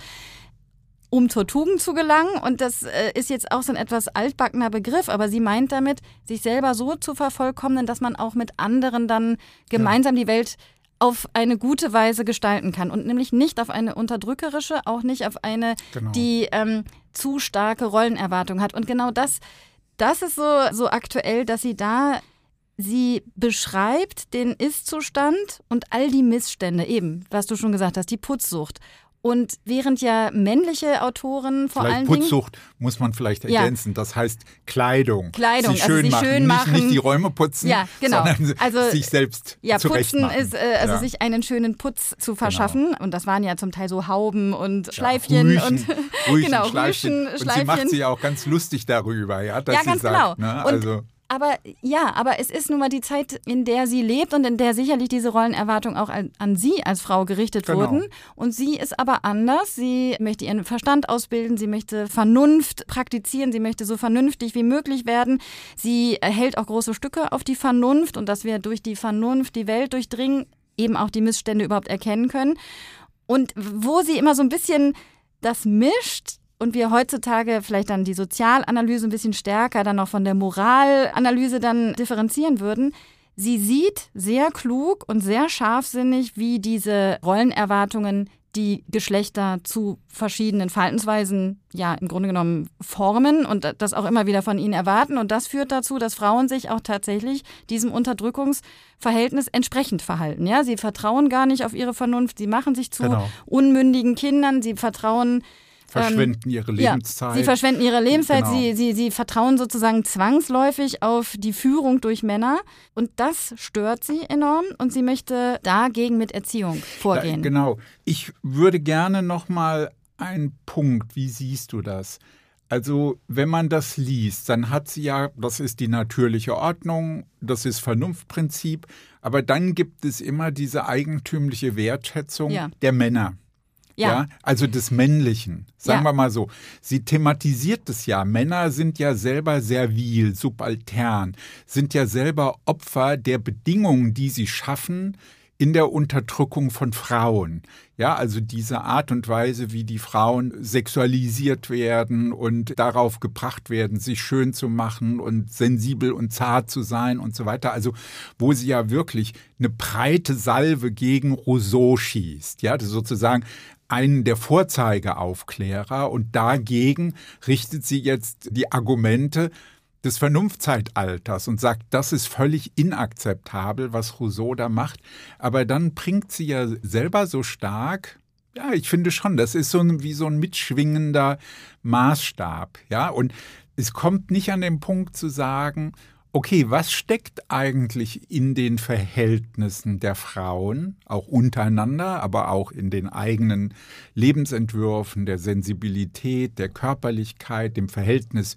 um zur Tugend zu gelangen. Und das äh, ist jetzt auch so ein etwas altbackener Begriff, aber sie meint damit, sich selber so zu vervollkommnen, dass man auch mit anderen dann gemeinsam ja. die Welt auf eine gute Weise gestalten kann und nämlich nicht auf eine unterdrückerische, auch nicht auf eine, genau. die ähm, zu starke Rollenerwartung hat. Und genau das, das ist so, so aktuell, dass sie da, sie beschreibt den Ist-Zustand und all die Missstände, eben, was du schon gesagt hast, die Putzsucht. Und während ja männliche Autoren vor vielleicht allen Dingen... Putzsucht muss man vielleicht ergänzen. Ja. Das heißt Kleidung. Kleidung, sie schön also sie machen. schön machen. Nicht, nicht die Räume putzen, ja, genau. sondern also, sich selbst ja, zurechtmachen. Putzen ist, äh, also ja. sich einen schönen Putz zu verschaffen. Genau. Und das waren ja zum Teil so Hauben und Schleifchen. Ja, Rüchen, und Rüchen, genau, Schleifchen. Rüchen, Und sie macht sich auch ganz lustig darüber. Ja, dass ja sie ganz sagt, genau. Ne, und also Aber ja, aber es ist nun mal die Zeit, in der sie lebt und in der sicherlich diese Rollenerwartungen auch an, an sie als Frau gerichtet genau. wurden. Und sie ist aber anders. Sie möchte ihren Verstand ausbilden, sie möchte Vernunft praktizieren, sie möchte so vernünftig wie möglich werden. Sie hält auch große Stücke auf die Vernunft und dass wir durch die Vernunft die Welt durchdringen, eben auch die Missstände überhaupt erkennen können. Und wo sie immer so ein bisschen das mischt, und wir heutzutage vielleicht dann die Sozialanalyse ein bisschen stärker dann noch von der Moralanalyse dann differenzieren würden. Sie sieht sehr klug und sehr scharfsinnig, wie diese Rollenerwartungen die Geschlechter zu verschiedenen Verhaltensweisen ja im Grunde genommen formen und das auch immer wieder von ihnen erwarten. Und das führt dazu, dass Frauen sich auch tatsächlich diesem Unterdrückungsverhältnis entsprechend verhalten. Ja, sie vertrauen gar nicht auf ihre Vernunft, sie machen sich zu genau. unmündigen Kindern, sie vertrauen Verschwenden ihre Lebenszeit. Ja, sie verschwenden ihre Lebenszeit, genau. sie, sie, sie vertrauen sozusagen zwangsläufig auf die Führung durch Männer. Und das stört sie enorm und sie möchte dagegen mit Erziehung vorgehen. Da, genau. Ich würde gerne noch mal einen Punkt, wie siehst du das? Also wenn man das liest, dann hat sie ja, das ist die natürliche Ordnung, das ist Vernunftprinzip, aber dann gibt es immer diese eigentümliche Wertschätzung ja. der Männer. Ja. ja, also des Männlichen, sagen ja. wir mal so. Sie thematisiert es ja. Männer sind ja selber servil, subaltern, sind ja selber Opfer der Bedingungen, die sie schaffen in der Unterdrückung von Frauen. Ja, also diese Art und Weise, wie die Frauen sexualisiert werden und darauf gebracht werden, sich schön zu machen und sensibel und zart zu sein und so weiter. Also wo sie ja wirklich eine breite Salve gegen Rousseau schießt. Ja, das ist sozusagen einen der Vorzeigeaufklärer und dagegen richtet sie jetzt die Argumente des Vernunftzeitalters und sagt, das ist völlig inakzeptabel, was Rousseau da macht. Aber dann bringt sie ja selber so stark, ja, ich finde schon, das ist so ein, wie so ein mitschwingender Maßstab. Ja, und es kommt nicht an den Punkt zu sagen, okay, was steckt eigentlich in den Verhältnissen der Frauen, auch untereinander, aber auch in den eigenen Lebensentwürfen, der Sensibilität, der Körperlichkeit, dem Verhältnis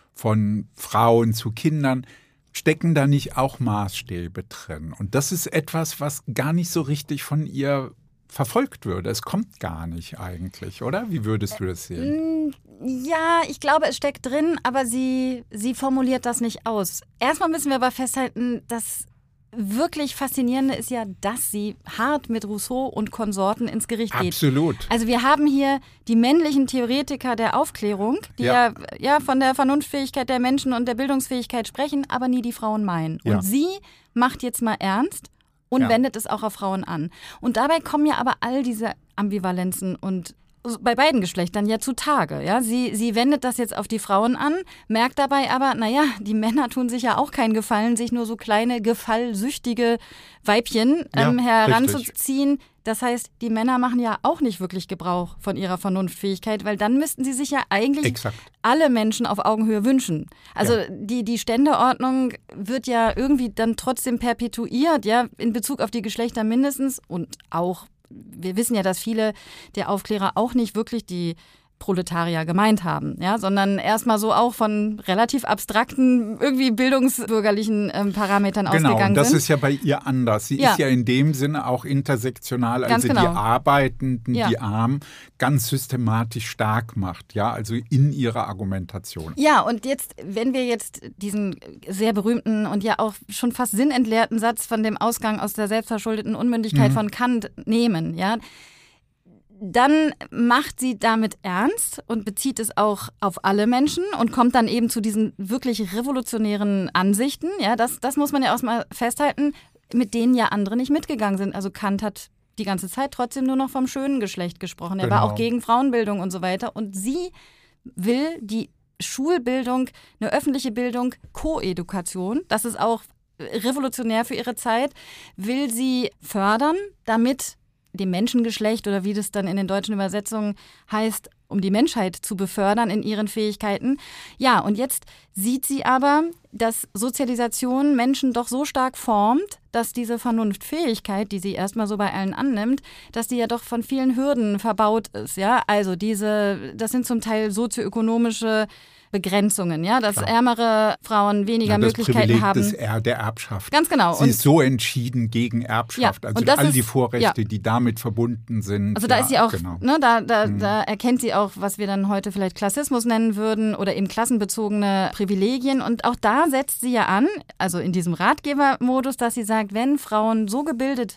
von Frauen zu Kindern, stecken da nicht auch Maßstäbe drin? Und das ist etwas, was gar nicht so richtig von ihr verfolgt würde. Es kommt gar nicht eigentlich, oder? Wie würdest du das sehen? Ja, ich glaube, es steckt drin, aber sie, sie formuliert das nicht aus. Erstmal müssen wir aber festhalten, das wirklich Faszinierende ist ja, dass sie hart mit Rousseau und Konsorten ins Gericht geht. Absolut. Also wir haben hier die männlichen Theoretiker der Aufklärung, die ja, ja, ja von der Vernunftfähigkeit der Menschen und der Bildungsfähigkeit sprechen, aber nie die Frauen meinen. Ja. Und sie macht jetzt mal ernst und ja. wendet es auch auf Frauen an. Und dabei kommen ja aber all diese Ambivalenzen und bei beiden Geschlechtern ja zutage. Ja? Sie, sie wendet das jetzt auf die Frauen an, merkt dabei aber, naja, die Männer tun sich ja auch keinen Gefallen, sich nur so kleine, gefallsüchtige Weibchen ähm, ja, heranzuziehen. Richtig. Das heißt, die Männer machen ja auch nicht wirklich Gebrauch von ihrer Vernunftfähigkeit, weil dann müssten sie sich ja eigentlich Exakt. alle Menschen auf Augenhöhe wünschen. Also ja. die, die Ständeordnung wird ja irgendwie dann trotzdem perpetuiert, ja, in Bezug auf die Geschlechter mindestens und auch wir wissen ja, dass viele der Aufklärer auch nicht wirklich die Proletarier gemeint haben, ja, sondern erstmal so auch von relativ abstrakten, irgendwie bildungsbürgerlichen ähm, Parametern genau, ausgegangen sind. Genau, das ist ja bei ihr anders. Sie ja. ist ja in dem Sinne auch intersektional, also genau. die Arbeitenden, ja. die Armen, ganz systematisch stark macht, ja, also in ihrer Argumentation. Ja, und jetzt, wenn wir jetzt diesen sehr berühmten und ja auch schon fast sinnentleerten Satz von dem Ausgang aus der selbstverschuldeten Unmündigkeit mhm. von Kant nehmen, ja, dann macht sie damit ernst und bezieht es auch auf alle Menschen und kommt dann eben zu diesen wirklich revolutionären Ansichten. Ja, das, das muss man ja auch mal festhalten, mit denen ja andere nicht mitgegangen sind. Also Kant hat die ganze Zeit trotzdem nur noch vom schönen Geschlecht gesprochen. Er genau. war auch gegen Frauenbildung und so weiter. Und sie will die Schulbildung, eine öffentliche Bildung, Koedukation, das ist auch revolutionär für ihre Zeit, will sie fördern, damit dem Menschengeschlecht oder wie das dann in den deutschen Übersetzungen heißt, um die Menschheit zu befördern in ihren Fähigkeiten. Ja, und jetzt sieht sie aber, dass Sozialisation Menschen doch so stark formt, dass diese Vernunftfähigkeit, die sie erstmal so bei allen annimmt, dass die ja doch von vielen Hürden verbaut ist. Ja, also diese, das sind zum Teil sozioökonomische Begrenzungen, ja, dass Klar. ärmere Frauen weniger ja, das Möglichkeiten Privileg haben. Des er der Erbschaft. Ganz genau. Sie und ist so entschieden gegen Erbschaft, ja, also all ist, die Vorrechte, ja. die damit verbunden sind. Also da ja, ist sie auch, genau. ne, da, da, mhm. da erkennt sie auch, was wir dann heute vielleicht Klassismus nennen würden oder eben klassenbezogene Privilegien. Und auch da setzt sie ja an, also in diesem Ratgebermodus, dass sie sagt, wenn Frauen so gebildet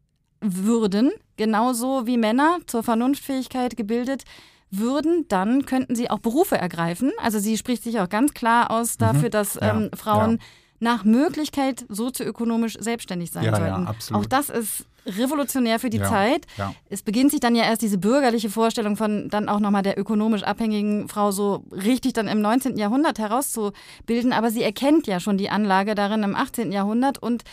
würden, genauso wie Männer zur Vernunftfähigkeit gebildet würden, dann könnten sie auch Berufe ergreifen. Also sie spricht sich auch ganz klar aus dafür, mhm. dass ja, ähm, Frauen ja. nach Möglichkeit sozioökonomisch selbstständig sein ja, sollten. Ja, absolut. Auch das ist revolutionär für die ja, Zeit. Ja. Es beginnt sich dann ja erst diese bürgerliche Vorstellung von dann auch nochmal der ökonomisch abhängigen Frau so richtig dann im neunzehnten Jahrhundert herauszubilden. Aber sie erkennt ja schon die Anlage darin im achtzehnten Jahrhundert und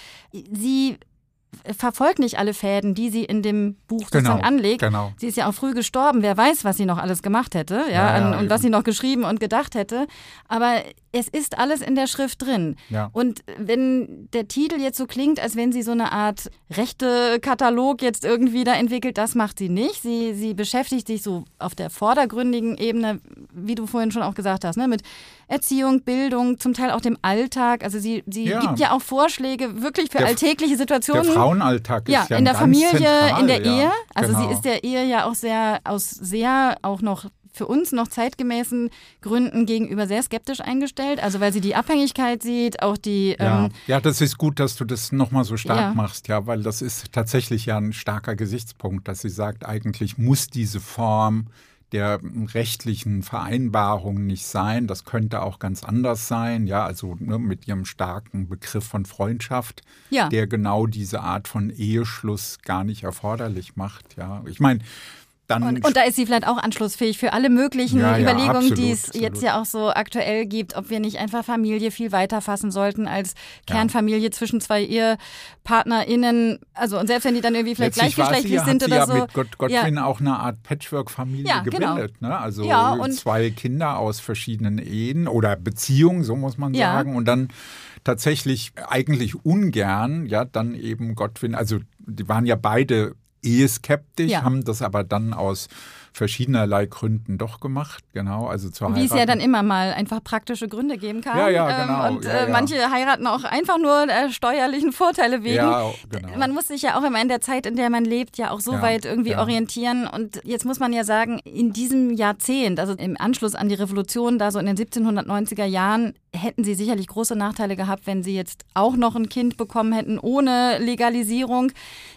sie verfolgt nicht alle Fäden, die sie in dem Buch genau, sozusagen anlegt. Genau. Sie ist ja auch früh gestorben. Wer weiß, was sie noch alles gemacht hätte ja, ja, ja, und ja. was sie noch geschrieben und gedacht hätte. Aber es ist alles in der Schrift drin. Ja. Und wenn der Titel jetzt so klingt, als wenn sie so eine Art Rechte-Katalog jetzt irgendwie da entwickelt, das macht sie nicht. Sie, sie beschäftigt sich so auf der vordergründigen Ebene, wie du vorhin schon auch gesagt hast, ne, mit Erziehung, Bildung, zum Teil auch dem Alltag. Also sie, sie ja. gibt ja auch Vorschläge wirklich für der, alltägliche Situationen. Der Frauenalltag ist ja, ja in der ganz Familie, zentral, in der ja. Ehe. Also genau. sie ist der Ehe ja auch sehr aus sehr auch noch für uns noch zeitgemäßen Gründen gegenüber sehr skeptisch eingestellt. Also weil sie die Abhängigkeit sieht, auch die... Ja, ähm, ja das ist gut, dass du das nochmal so stark ja. machst, ja, weil das ist tatsächlich ja ein starker Gesichtspunkt, dass sie sagt, eigentlich muss diese Form der rechtlichen Vereinbarung nicht sein. Das könnte auch ganz anders sein, ja, also ne, mit ihrem starken Begriff von Freundschaft, ja. der genau diese Art von Eheschluss gar nicht erforderlich macht, ja. Ich meine, Dann und, und da ist sie vielleicht auch anschlussfähig für alle möglichen ja, ja, Überlegungen, absolut, die es absolut. jetzt ja auch so aktuell gibt, ob wir nicht einfach Familie viel weiter fassen sollten als Kernfamilie ja. zwischen zwei EhepartnerInnen. Also und selbst wenn die dann irgendwie vielleicht Letztlich gleichgeschlechtlich sie, sind hat oder sie so. Ja mit Gott, Godwin ja. auch eine Art Patchwork-Familie ja, gebildet. Genau. Ne? Also ja, und zwei Kinder aus verschiedenen Ehen oder Beziehungen, so muss man ja. sagen. Und dann tatsächlich eigentlich ungern, ja, dann eben Godwin, also die waren ja beide eheskeptisch, ja. haben das aber dann aus verschiedenerlei Gründen doch gemacht, genau, also zur Wie es ja dann immer mal einfach praktische Gründe geben kann. Ja, ja, genau. Ähm, und ja, äh, ja. manche heiraten auch einfach nur der steuerlichen Vorteile wegen. Ja, genau. Man muss sich ja auch immer in der Zeit, in der man lebt, ja auch so ja, weit irgendwie ja. orientieren. Und jetzt muss man ja sagen, in diesem Jahrzehnt, also im Anschluss an die Revolution, da so in den siebzehnhundertneunziger Jahren, hätten sie sicherlich große Nachteile gehabt, wenn sie jetzt auch noch ein Kind bekommen hätten ohne Legalisierung.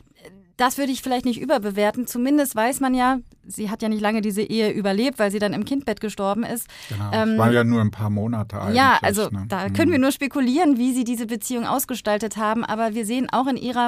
Das würde ich vielleicht nicht überbewerten. Zumindest weiß man ja, sie hat ja nicht lange diese Ehe überlebt, weil sie dann im Kindbett gestorben ist. Genau. Ähm, war ja nur ein paar Monate eigentlich. Ja, also ne? da mhm. können wir nur spekulieren, wie sie diese Beziehung ausgestaltet haben. Aber wir sehen auch in ihrer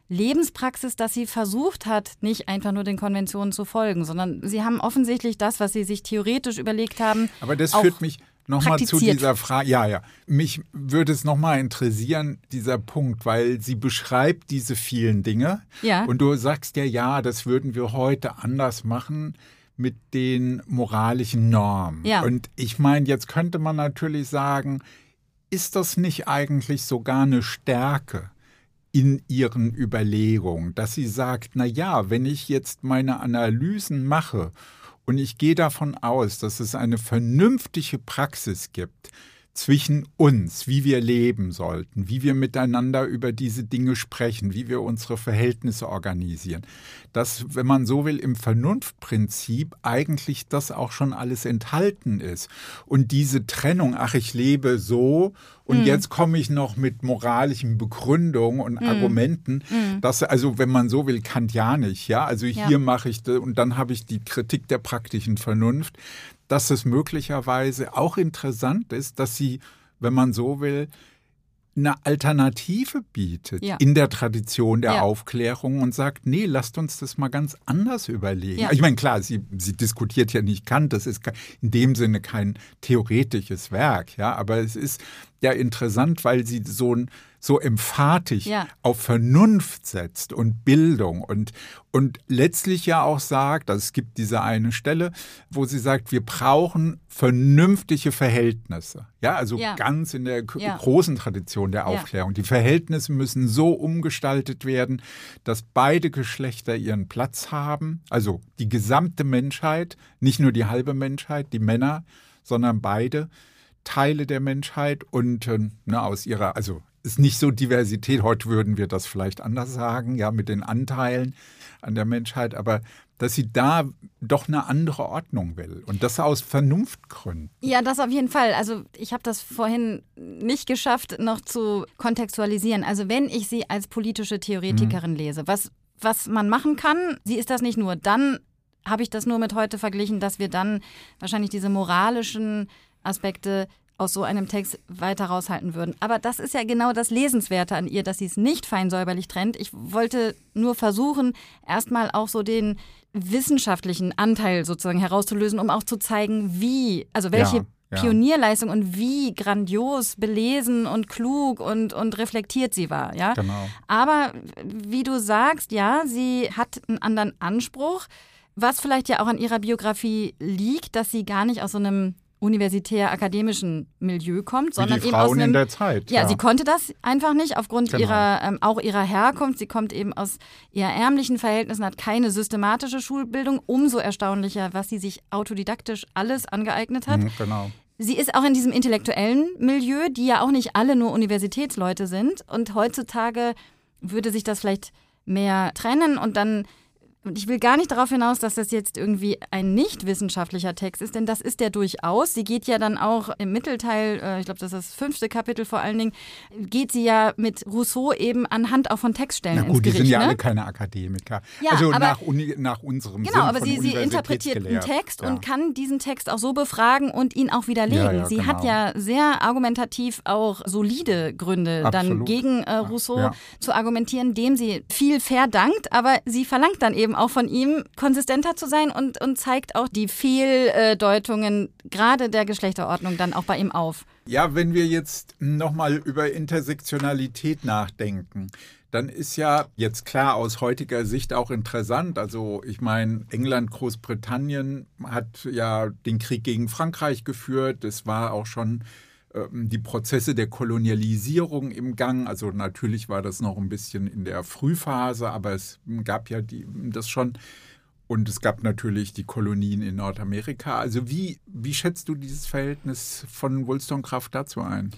Lebenspraxis, dass sie versucht hat, nicht einfach nur den Konventionen zu folgen, sondern sie haben offensichtlich das, was sie sich theoretisch überlegt haben. Aber das führt mich nochmal zu dieser Frage. Ja, ja. Mich würde es nochmal interessieren, dieser Punkt, weil sie beschreibt diese vielen Dinge. Ja. Und du sagst ja, ja, das würden wir heute anders machen mit den moralischen Normen. Ja. Und ich meine, jetzt könnte man natürlich sagen, ist das nicht eigentlich sogar eine Stärke in ihren Überlegungen, dass sie sagt, na ja, wenn ich jetzt meine Analysen mache und ich gehe davon aus, dass es eine vernünftige Praxis gibt zwischen uns, wie wir leben sollten, wie wir miteinander über diese Dinge sprechen, wie wir unsere Verhältnisse organisieren, dass, wenn man so will, im Vernunftprinzip eigentlich das auch schon alles enthalten ist. Und diese Trennung, ach, ich lebe so und mm. jetzt komme ich noch mit moralischen Begründungen und mm. Argumenten, mm. das, also wenn man so will, kantianisch, ja, also hier ja. mache ich das und dann habe ich die Kritik der praktischen Vernunft, dass es möglicherweise auch interessant ist, dass sie, wenn man so will, eine Alternative bietet ja. in der Tradition der ja. Aufklärung und sagt, nee, lasst uns das mal ganz anders überlegen. Ja. Ich meine, klar, sie, sie diskutiert ja nicht Kant, das ist in dem Sinne kein theoretisches Werk, ja, aber es ist ja interessant, weil sie so ein so emphatisch ja. auf Vernunft setzt und Bildung und, und letztlich ja auch sagt, also es gibt diese eine Stelle, wo sie sagt, wir brauchen vernünftige Verhältnisse. Ja, also ja. ganz in der k- ja. großen Tradition der Aufklärung. Ja. Die Verhältnisse müssen so umgestaltet werden, dass beide Geschlechter ihren Platz haben. Also die gesamte Menschheit, nicht nur die halbe Menschheit, die Männer, sondern beide Teile der Menschheit und äh, ne, aus ihrer, also ist nicht so Diversität, heute würden wir das vielleicht anders sagen, ja, mit den Anteilen an der Menschheit, aber dass sie da doch eine andere Ordnung will und das aus Vernunftgründen. Ja, das auf jeden Fall. Also ich habe das vorhin nicht geschafft, noch zu kontextualisieren. Also wenn ich sie als politische Theoretikerin mhm. lese, was, was man machen kann, sie ist das nicht nur, dann habe ich das nur mit heute verglichen, dass wir dann wahrscheinlich diese moralischen Aspekte aus so einem Text weiter raushalten würden. Aber das ist ja genau das Lesenswerte an ihr, dass sie es nicht fein säuberlich trennt. Ich wollte nur versuchen, erstmal auch so den wissenschaftlichen Anteil sozusagen herauszulösen, um auch zu zeigen, wie, also welche ja, ja. Pionierleistung und wie grandios belesen und klug und, und reflektiert sie war. Ja? Genau. Aber wie du sagst, ja, sie hat einen anderen Anspruch, was vielleicht ja auch an ihrer Biografie liegt, dass sie gar nicht aus so einem universitär-akademischen Milieu kommt, sondern Wie die eben Frauen aus einem, in der Zeit. Ja, ja, sie konnte das einfach nicht aufgrund genau. ihrer, ähm, auch ihrer Herkunft. Sie kommt eben aus eher ärmlichen Verhältnissen, hat keine systematische Schulbildung. Umso erstaunlicher, was sie sich autodidaktisch alles angeeignet hat. Mhm, genau. Sie ist auch in diesem intellektuellen Milieu, die ja auch nicht alle nur Universitätsleute sind. Und heutzutage würde sich das vielleicht mehr trennen und dann. Und ich will gar nicht darauf hinaus, dass das jetzt irgendwie ein nicht wissenschaftlicher Text ist, denn das ist der durchaus. Sie geht ja dann auch im Mittelteil, äh, ich glaube, das ist das fünfte Kapitel vor allen Dingen, geht sie ja mit Rousseau eben anhand auch von Textstellen ins Gericht. Na gut, die sind ja ne? alle keine Akademiker. Ja, also aber, nach, Uni, nach unserem genau, Sinn aber von sie, sie interpretiert einen Text ja. und kann diesen Text auch so befragen und ihn auch widerlegen. Ja, ja, sie genau. hat ja sehr argumentativ auch solide Gründe, Absolut. dann gegen äh, Rousseau ja. zu argumentieren, dem sie viel verdankt, aber sie verlangt dann eben auch von ihm, konsistenter zu sein und, und zeigt auch die Fehldeutungen gerade der Geschlechterordnung dann auch bei ihm auf. Ja, wenn wir jetzt nochmal über Intersektionalität nachdenken, dann ist ja jetzt klar aus heutiger Sicht auch interessant. Also ich meine, England, Großbritannien hat ja den Krieg gegen Frankreich geführt. Es war auch schon ähm, die Prozesse der Kolonialisierung im Gang. Also natürlich war das noch ein bisschen in der Frühphase, aber es gab ja die, das schon. Und es gab natürlich die Kolonien in Nordamerika. Also wie, wie schätzt du dieses Verhältnis von Wollstonecraft dazu ein?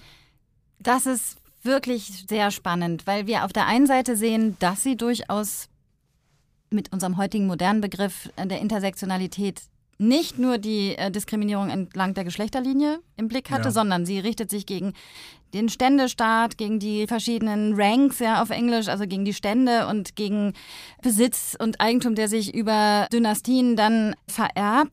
Das ist wirklich sehr spannend, weil wir auf der einen Seite sehen, dass sie durchaus mit unserem heutigen modernen Begriff der Intersektionalität nicht nur die äh, Diskriminierung entlang der Geschlechterlinie im Blick hatte, ja. sondern sie richtet sich gegen den Ständestaat, gegen die verschiedenen Ranks, ja, auf Englisch, also gegen die Stände und gegen Besitz und Eigentum, der sich über Dynastien dann vererbt.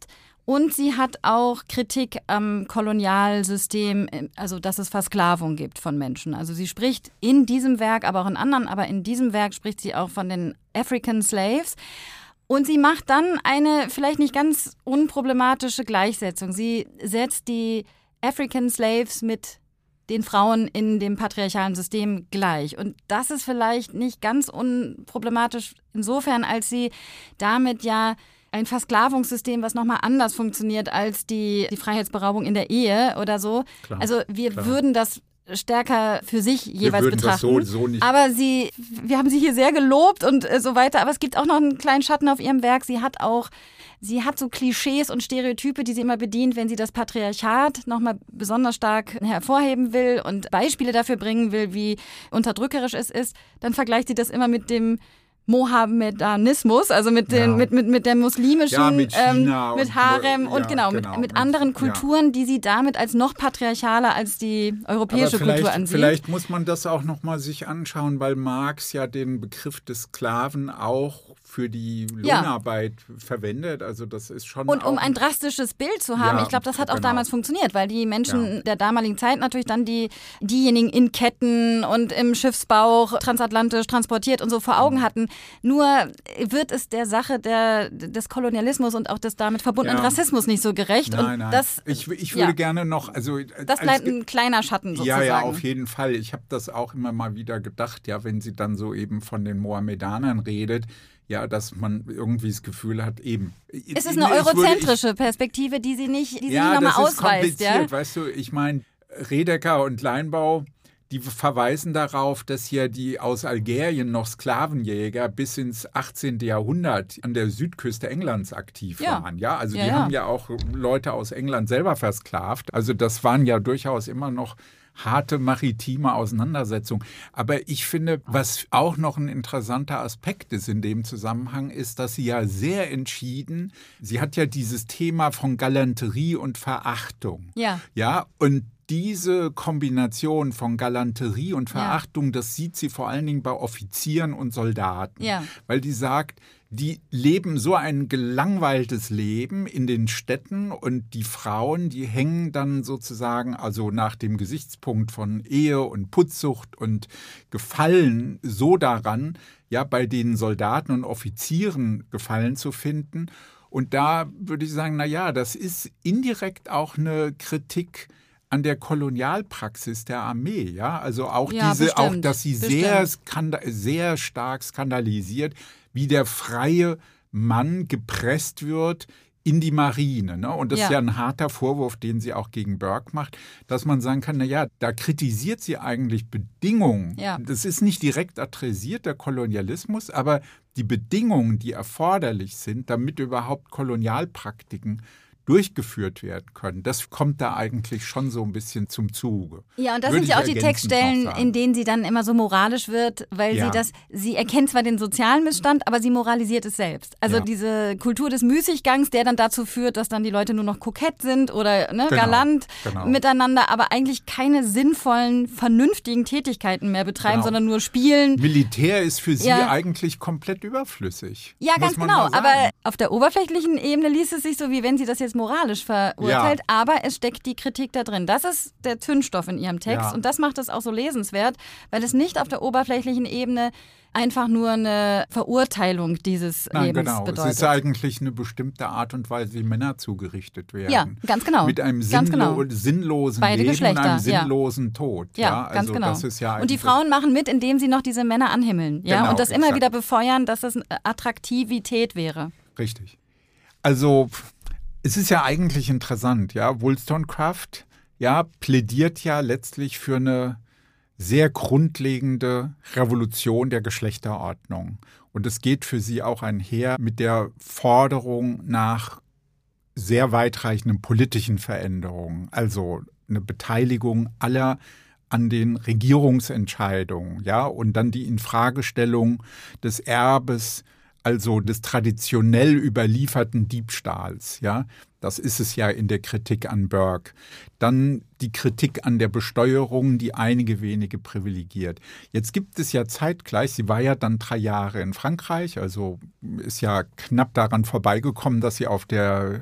Und sie hat auch Kritik am Kolonialsystem, also dass es Versklavung gibt von Menschen. Also sie spricht in diesem Werk, aber auch in anderen, aber in diesem Werk spricht sie auch von den African Slaves. Und sie macht dann eine vielleicht nicht ganz unproblematische Gleichsetzung. Sie setzt die African Slaves mit den Frauen in dem patriarchalen System gleich. Und das ist vielleicht nicht ganz unproblematisch insofern, als sie damit ja ein Versklavungssystem, was nochmal anders funktioniert als die, die Freiheitsberaubung in der Ehe oder so. Klar, also wir klar. würden das stärker für sich jeweils wir betrachten. Das so, so nicht. Aber sie, wir haben sie hier sehr gelobt und äh, so weiter. Aber es gibt auch noch einen kleinen Schatten auf ihrem Werk. Sie hat auch, sie hat so Klischees und Stereotype, die sie immer bedient, wenn sie das Patriarchat nochmal besonders stark hervorheben will und Beispiele dafür bringen will, wie unterdrückerisch es ist. Dann vergleicht sie das immer mit dem Mohammedanismus, also mit, den, ja. mit, mit, mit der muslimischen, ja, mit, China ähm, mit Harem und, und ja, genau, genau, mit, mit anderen Kulturen, ja. die sie damit als noch patriarchaler als die europäische Kultur ansieht. Vielleicht muss man das auch nochmal sich anschauen, weil Marx ja den Begriff des Sklaven auch für die Lohnarbeit ja. verwendet. Also das ist schon Und um ein drastisches Bild zu haben, ja, ich glaube, das hat auch genau. damals funktioniert, weil die Menschen ja. der damaligen Zeit natürlich dann die diejenigen in Ketten und im Schiffsbauch transatlantisch transportiert und so vor Augen hatten. Nur wird es der Sache der, des Kolonialismus und auch des damit verbundenen ja. Rassismus nicht so gerecht. Nein, und nein. Das, ich, ich würde ja. gerne noch... Also, das bleibt ein kleiner Schatten sozusagen. Ja, ja, auf jeden Fall. Ich habe das auch immer mal wieder gedacht, ja, wenn sie dann so eben von den Mohammedanern redet, ja, dass man irgendwie das Gefühl hat, eben. Es ist eine eurozentrische ich, Perspektive, die sie nicht, die sie ja, nicht nochmal ausweist. Ja, das ist kompliziert, weißt du. Ich meine, Redeker und Leinbau, die verweisen darauf, dass hier die aus Algerien noch Sklavenjäger bis ins achtzehnten Jahrhundert an der Südküste Englands aktiv ja. waren. Ja, also ja, die ja. haben ja auch Leute aus England selber versklavt. Also das waren ja durchaus immer noch harte maritime Auseinandersetzung. Aber ich finde, was auch noch ein interessanter Aspekt ist in dem Zusammenhang, ist, dass sie ja sehr entschieden, sie hat ja dieses Thema von Galanterie und Verachtung. Ja. Ja, und diese Kombination von Galanterie und Verachtung, ja. das sieht sie vor allen Dingen bei Offizieren und Soldaten. Ja. Weil die sagt, die leben so ein gelangweiltes Leben in den Städten und die Frauen, die hängen dann sozusagen, also nach dem Gesichtspunkt von Ehe und Putzsucht und Gefallen so daran, ja, bei den Soldaten und Offizieren Gefallen zu finden. Und da würde ich sagen, na ja, das ist indirekt auch eine Kritik an der Kolonialpraxis der Armee, ja, also auch ja, diese, bestimmt, auch, dass sie sehr, skanda- sehr stark skandalisiert, wie der freie Mann gepresst wird in die Marine. Ne? Und das ja. ist ja ein harter Vorwurf, den sie auch gegen Burke macht, dass man sagen kann, naja, da kritisiert sie eigentlich Bedingungen. Ja. Das ist nicht direkt adressiert, der Kolonialismus, aber die Bedingungen, die erforderlich sind, damit überhaupt Kolonialpraktiken durchgeführt werden können. Das kommt da eigentlich schon so ein bisschen zum Zuge. Ja, und das Würde sind ja auch die Textstellen, in denen sie dann immer so moralisch wird, weil ja. sie das, sie erkennt zwar den sozialen Missstand, aber sie moralisiert es selbst. Also ja. diese Kultur des Müßiggangs, der dann dazu führt, dass dann die Leute nur noch kokett sind oder ne, genau. galant genau. miteinander, aber eigentlich keine sinnvollen, vernünftigen Tätigkeiten mehr betreiben, genau. sondern nur spielen. Militär ist für sie ja. eigentlich komplett überflüssig. Ja, ganz genau. Aber auf der oberflächlichen Ebene liest es sich so, wie wenn sie das jetzt moralisch verurteilt, ja. aber es steckt die Kritik da drin. Das ist der Zündstoff in ihrem Text ja. und das macht es auch so lesenswert, weil es nicht auf der oberflächlichen Ebene einfach nur eine Verurteilung dieses Nein, Lebens genau. bedeutet. Es ist eigentlich eine bestimmte Art und Weise, wie Männer zugerichtet werden. Ja, ganz genau. Mit einem ganz sinnlo- genau. sinnlosen Beide Leben Geschlechter, und einem sinnlosen ja. Tod. Ja, ja ganz also genau. Das ist ja und die Frauen machen mit, indem sie noch diese Männer anhimmeln. Ja? Genau, und das exakt. immer wieder befeuern, dass es eine Attraktivität wäre. Richtig. Also es ist ja eigentlich interessant, ja, Wollstonecraft, ja, plädiert ja letztlich für eine sehr grundlegende Revolution der Geschlechterordnung. Und es geht für sie auch einher mit der Forderung nach sehr weitreichenden politischen Veränderungen, also eine Beteiligung aller an den Regierungsentscheidungen, ja, und dann die Infragestellung des Erbes, also des traditionell überlieferten Diebstahls, ja, das ist es ja in der Kritik an Burke. Dann die Kritik an der Besteuerung, die einige wenige privilegiert. Jetzt gibt es ja zeitgleich, sie war ja dann drei Jahre in Frankreich, also ist ja knapp daran vorbeigekommen, dass sie auf der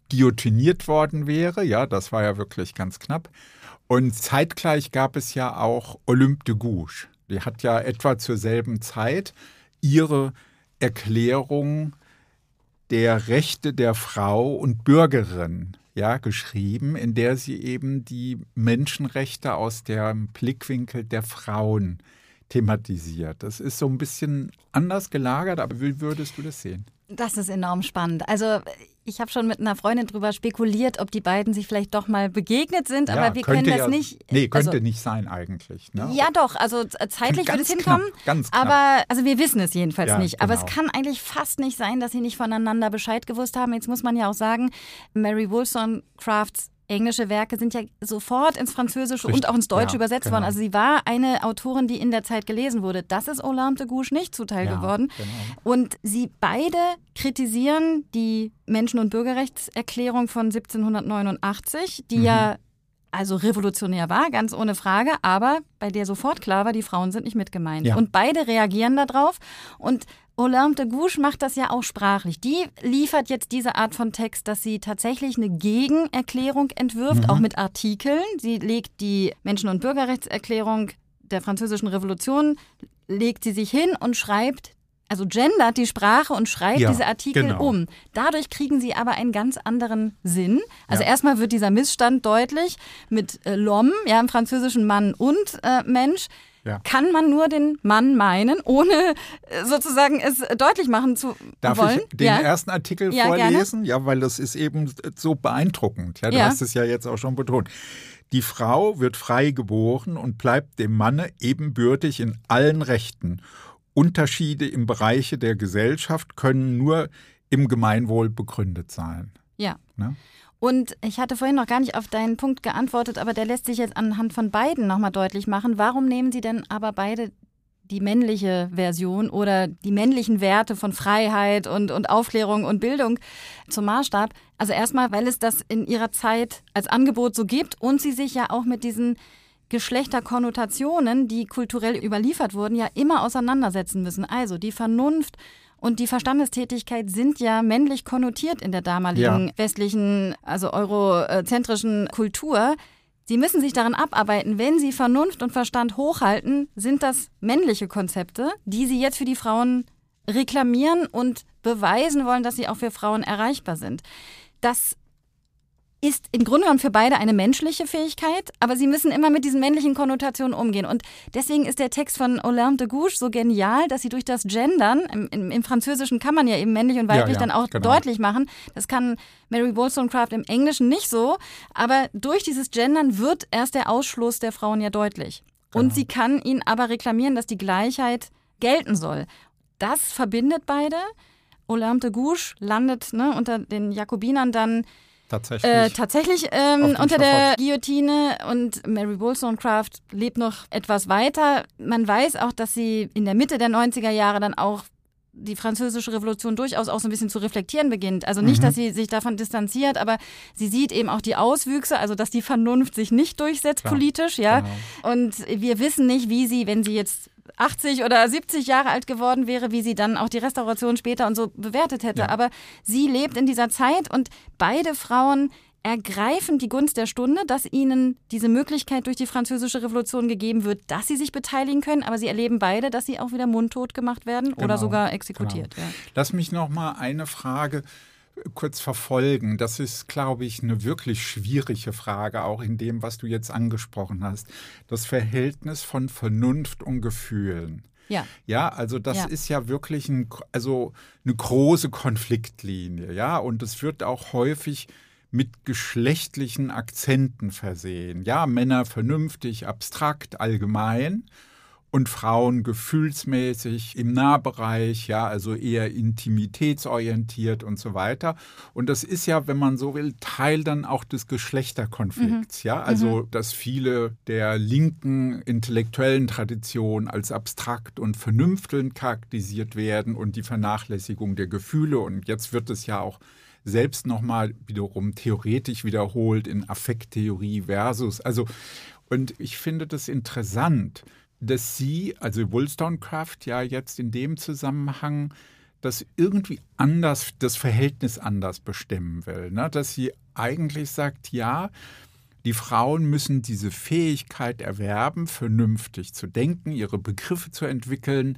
guillotiniert worden wäre. Ja, das war ja wirklich ganz knapp. Und zeitgleich gab es ja auch Olympe de Gouges. Die hat ja etwa zur selben Zeit ihre Erklärung der Rechte der Frau und Bürgerin ja, geschrieben, in der sie eben die Menschenrechte aus dem Blickwinkel der Frauen thematisiert. Das ist so ein bisschen anders gelagert, aber wie würdest du das sehen? Das ist enorm spannend. Also ich habe schon mit einer Freundin drüber spekuliert, ob die beiden sich vielleicht doch mal begegnet sind, ja, aber wir können das ja, nicht. Nee, könnte also, nicht sein eigentlich. Ne? Ja doch, also zeitlich würde es hinkommen, knapp, ganz knapp. Aber also wir wissen es jedenfalls ja, nicht. Genau. Aber es kann eigentlich fast nicht sein, dass sie nicht voneinander Bescheid gewusst haben. Jetzt muss man ja auch sagen, Mary Wollstonecrafts englische Werke sind ja sofort ins Französische Richtig. und auch ins Deutsche ja, übersetzt genau. worden. Also sie war eine Autorin, die in der Zeit gelesen wurde. Das ist Olympe de Gouges nicht zuteil ja, geworden. Genau. Und sie beide kritisieren die Menschen- und Bürgerrechtserklärung von siebzehnhundertneunundachtzig, die mhm. ja also revolutionär war, ganz ohne Frage, aber bei der sofort klar war, die Frauen sind nicht mit gemeint. Ja. Und beide reagieren darauf und Olympe de Gouges macht das ja auch sprachlich. Die liefert jetzt diese Art von Text, dass sie tatsächlich eine Gegenerklärung entwirft, mhm. auch mit Artikeln. Sie legt die Menschen- und Bürgerrechtserklärung der Französischen Revolution, legt sie sich hin und schreibt, also gendert die Sprache und schreibt ja, diese Artikel genau. um. Dadurch kriegen sie aber einen ganz anderen Sinn. Also ja. erstmal wird dieser Missstand deutlich mit äh, l'homme, ja, im Französischen Mann und äh, Mensch. Ja. Kann man nur den Mann meinen, ohne sozusagen es deutlich machen zu Darf wollen? Darf ich den ja. ersten Artikel ja, vorlesen? Gerne. Ja, weil das ist eben so beeindruckend. Ja, du ja. hast es ja jetzt auch schon betont. Die Frau wird frei geboren und bleibt dem Manne ebenbürtig in allen Rechten. Unterschiede im Bereiche der Gesellschaft können nur im Gemeinwohl begründet sein. Ja. Ne? Und ich hatte vorhin noch gar nicht auf deinen Punkt geantwortet, aber der lässt sich jetzt anhand von beiden nochmal deutlich machen. Warum nehmen Sie denn aber beide die männliche Version oder die männlichen Werte von Freiheit und, und Aufklärung und Bildung zum Maßstab? Also erstmal, weil es das in ihrer Zeit als Angebot so gibt und sie sich ja auch mit diesen Geschlechterkonnotationen, die kulturell überliefert wurden, ja immer auseinandersetzen müssen. Also die Vernunft und die Verstandestätigkeit sind ja männlich konnotiert in der damaligen ja. westlichen, also eurozentrischen Kultur. Sie müssen sich daran abarbeiten, wenn Sie Vernunft und Verstand hochhalten, sind das männliche Konzepte, die Sie jetzt für die Frauen reklamieren und beweisen wollen, dass sie auch für Frauen erreichbar sind. Das ist im Grunde genommen für beide eine menschliche Fähigkeit, aber sie müssen immer mit diesen männlichen Konnotationen umgehen. Und deswegen ist der Text von Olympe de Gouges so genial, dass sie durch das Gendern, im, im, im Französischen kann man ja eben männlich und weiblich ja, ja, dann auch genau. deutlich machen, das kann Mary Wollstonecraft im Englischen nicht so, aber durch dieses Gendern wird erst der Ausschluss der Frauen ja deutlich. Genau. Und sie kann ihn aber reklamieren, dass die Gleichheit gelten soll. Das verbindet beide. Olympe de Gouges landet ne, unter den Jakobinern dann Tatsächlich, äh, tatsächlich ähm, unter der Guillotine und Mary Wollstonecraft lebt noch etwas weiter. Man weiß auch, dass sie in der Mitte der neunziger Jahre dann auch die französische Revolution durchaus auch so ein bisschen zu reflektieren beginnt. Also nicht, mhm. dass sie sich davon distanziert, aber sie sieht eben auch die Auswüchse, also dass die Vernunft sich nicht durchsetzt Klar. politisch. ja. Genau. Und wir wissen nicht, wie sie, wenn sie jetzt achtzig oder siebzig Jahre alt geworden wäre, wie sie dann auch die Restauration später und so bewertet hätte. Ja. Aber sie lebt in dieser Zeit und beide Frauen ergreifen die Gunst der Stunde, dass ihnen diese Möglichkeit durch die Französische Revolution gegeben wird, dass sie sich beteiligen können. Aber sie erleben beide, dass sie auch wieder mundtot gemacht werden genau. oder sogar exekutiert. Genau. Ja. Lass mich noch mal eine Frage kurz verfolgen. Das ist, glaube ich, eine wirklich schwierige Frage, auch in dem, was du jetzt angesprochen hast. Das Verhältnis von Vernunft und Gefühlen. Ja. Ja, also das ja. ist ja wirklich ein, also eine große Konfliktlinie. Ja, und es wird auch häufig mit geschlechtlichen Akzenten versehen. Ja, Männer vernünftig, abstrakt, allgemein. Und Frauen gefühlsmäßig im Nahbereich, ja, also eher intimitätsorientiert und so weiter. Und das ist ja, wenn man so will, Teil dann auch des Geschlechterkonflikts, mhm. ja, also mhm. dass viele der linken intellektuellen Tradition als abstrakt und vernünftelnd charakterisiert werden und die Vernachlässigung der Gefühle. Und jetzt wird es ja auch selbst nochmal wiederum theoretisch wiederholt in Affekttheorie versus, also, und ich finde das interessant, dass sie, also Wollstonecraft, ja jetzt in dem Zusammenhang das irgendwie anders, das Verhältnis anders bestimmen will. Ne? Dass sie eigentlich sagt, ja, die Frauen müssen diese Fähigkeit erwerben, vernünftig zu denken, ihre Begriffe zu entwickeln,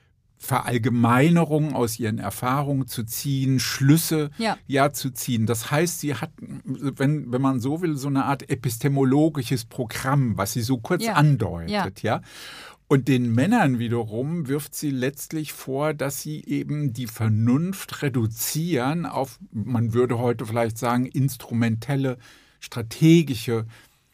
Verallgemeinerungen aus ihren Erfahrungen zu ziehen, Schlüsse ja. ja zu ziehen. Das heißt, sie hat, wenn, wenn man so will, so eine Art epistemologisches Programm, was sie so kurz ja. andeutet. Ja. ja. Und den Männern wiederum wirft sie letztlich vor, dass sie eben die Vernunft reduzieren auf, man würde heute vielleicht sagen, instrumentelle, strategische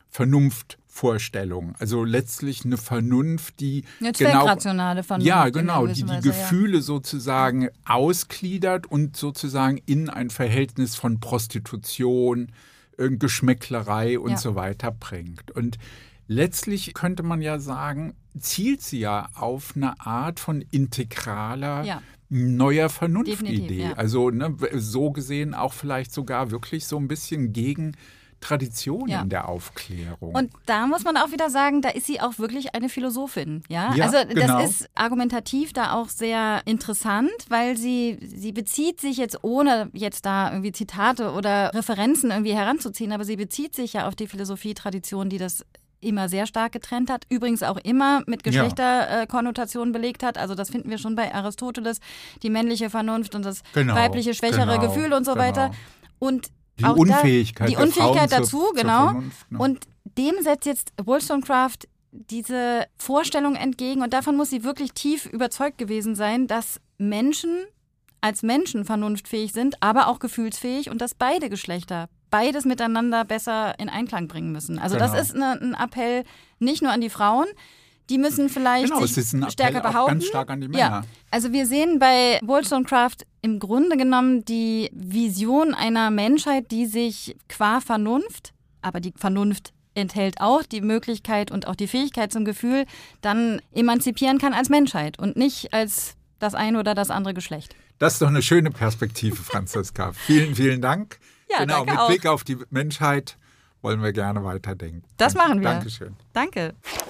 Vernunftvorstellung. Also letztlich eine Vernunft, die eine zweckrationale Vernunft. Ja, genau, die die Gefühle ja. sozusagen ausgliedert und sozusagen in ein Verhältnis von Prostitution, Geschmäcklerei und ja. so weiter bringt. Und letztlich könnte man ja sagen, zielt sie ja auf eine Art von integraler ja. neuer Vernunftidee. Ja. Also ne, so gesehen auch vielleicht sogar wirklich so ein bisschen gegen Tradition ja. in der Aufklärung. Und da muss man auch wieder sagen, da ist sie auch wirklich eine Philosophin. Ja, ja also genau. das ist argumentativ da auch sehr interessant, weil sie, sie bezieht sich jetzt, ohne jetzt da irgendwie Zitate oder Referenzen irgendwie heranzuziehen, aber sie bezieht sich ja auf die Philosophietradition, die das immer sehr stark getrennt hat, übrigens auch immer mit Geschlechterkonnotationen ja. belegt hat. Also das finden wir schon bei Aristoteles, die männliche Vernunft und das genau, weibliche, schwächere genau, Gefühl und so genau. weiter. Und die auch Unfähigkeit, da, die Unfähigkeit der dazu, zur, genau. Zur Vernunft, ne? Und dem setzt jetzt Wollstonecraft diese Vorstellung entgegen und davon muss sie wirklich tief überzeugt gewesen sein, dass Menschen als Menschen vernunftfähig sind, aber auch gefühlsfähig und dass beide Geschlechter beides miteinander besser in Einklang bringen müssen. Also genau. das ist eine, ein Appell nicht nur an die Frauen, die müssen vielleicht genau, sich es ist ein stärker Appell behaupten. Auch ganz stark an die Männer. Ja. Also wir sehen bei Wollstonecraft im Grunde genommen die Vision einer Menschheit, die sich qua Vernunft, aber die Vernunft enthält auch die Möglichkeit und auch die Fähigkeit zum Gefühl, dann emanzipieren kann als Menschheit und nicht als das eine oder das andere Geschlecht. Das ist doch eine schöne Perspektive, Franziska. Vielen, vielen Dank. Ja, genau, danke mit auch. Blick auf die Menschheit wollen wir gerne weiterdenken. Das machen wir. Dankeschön. Danke.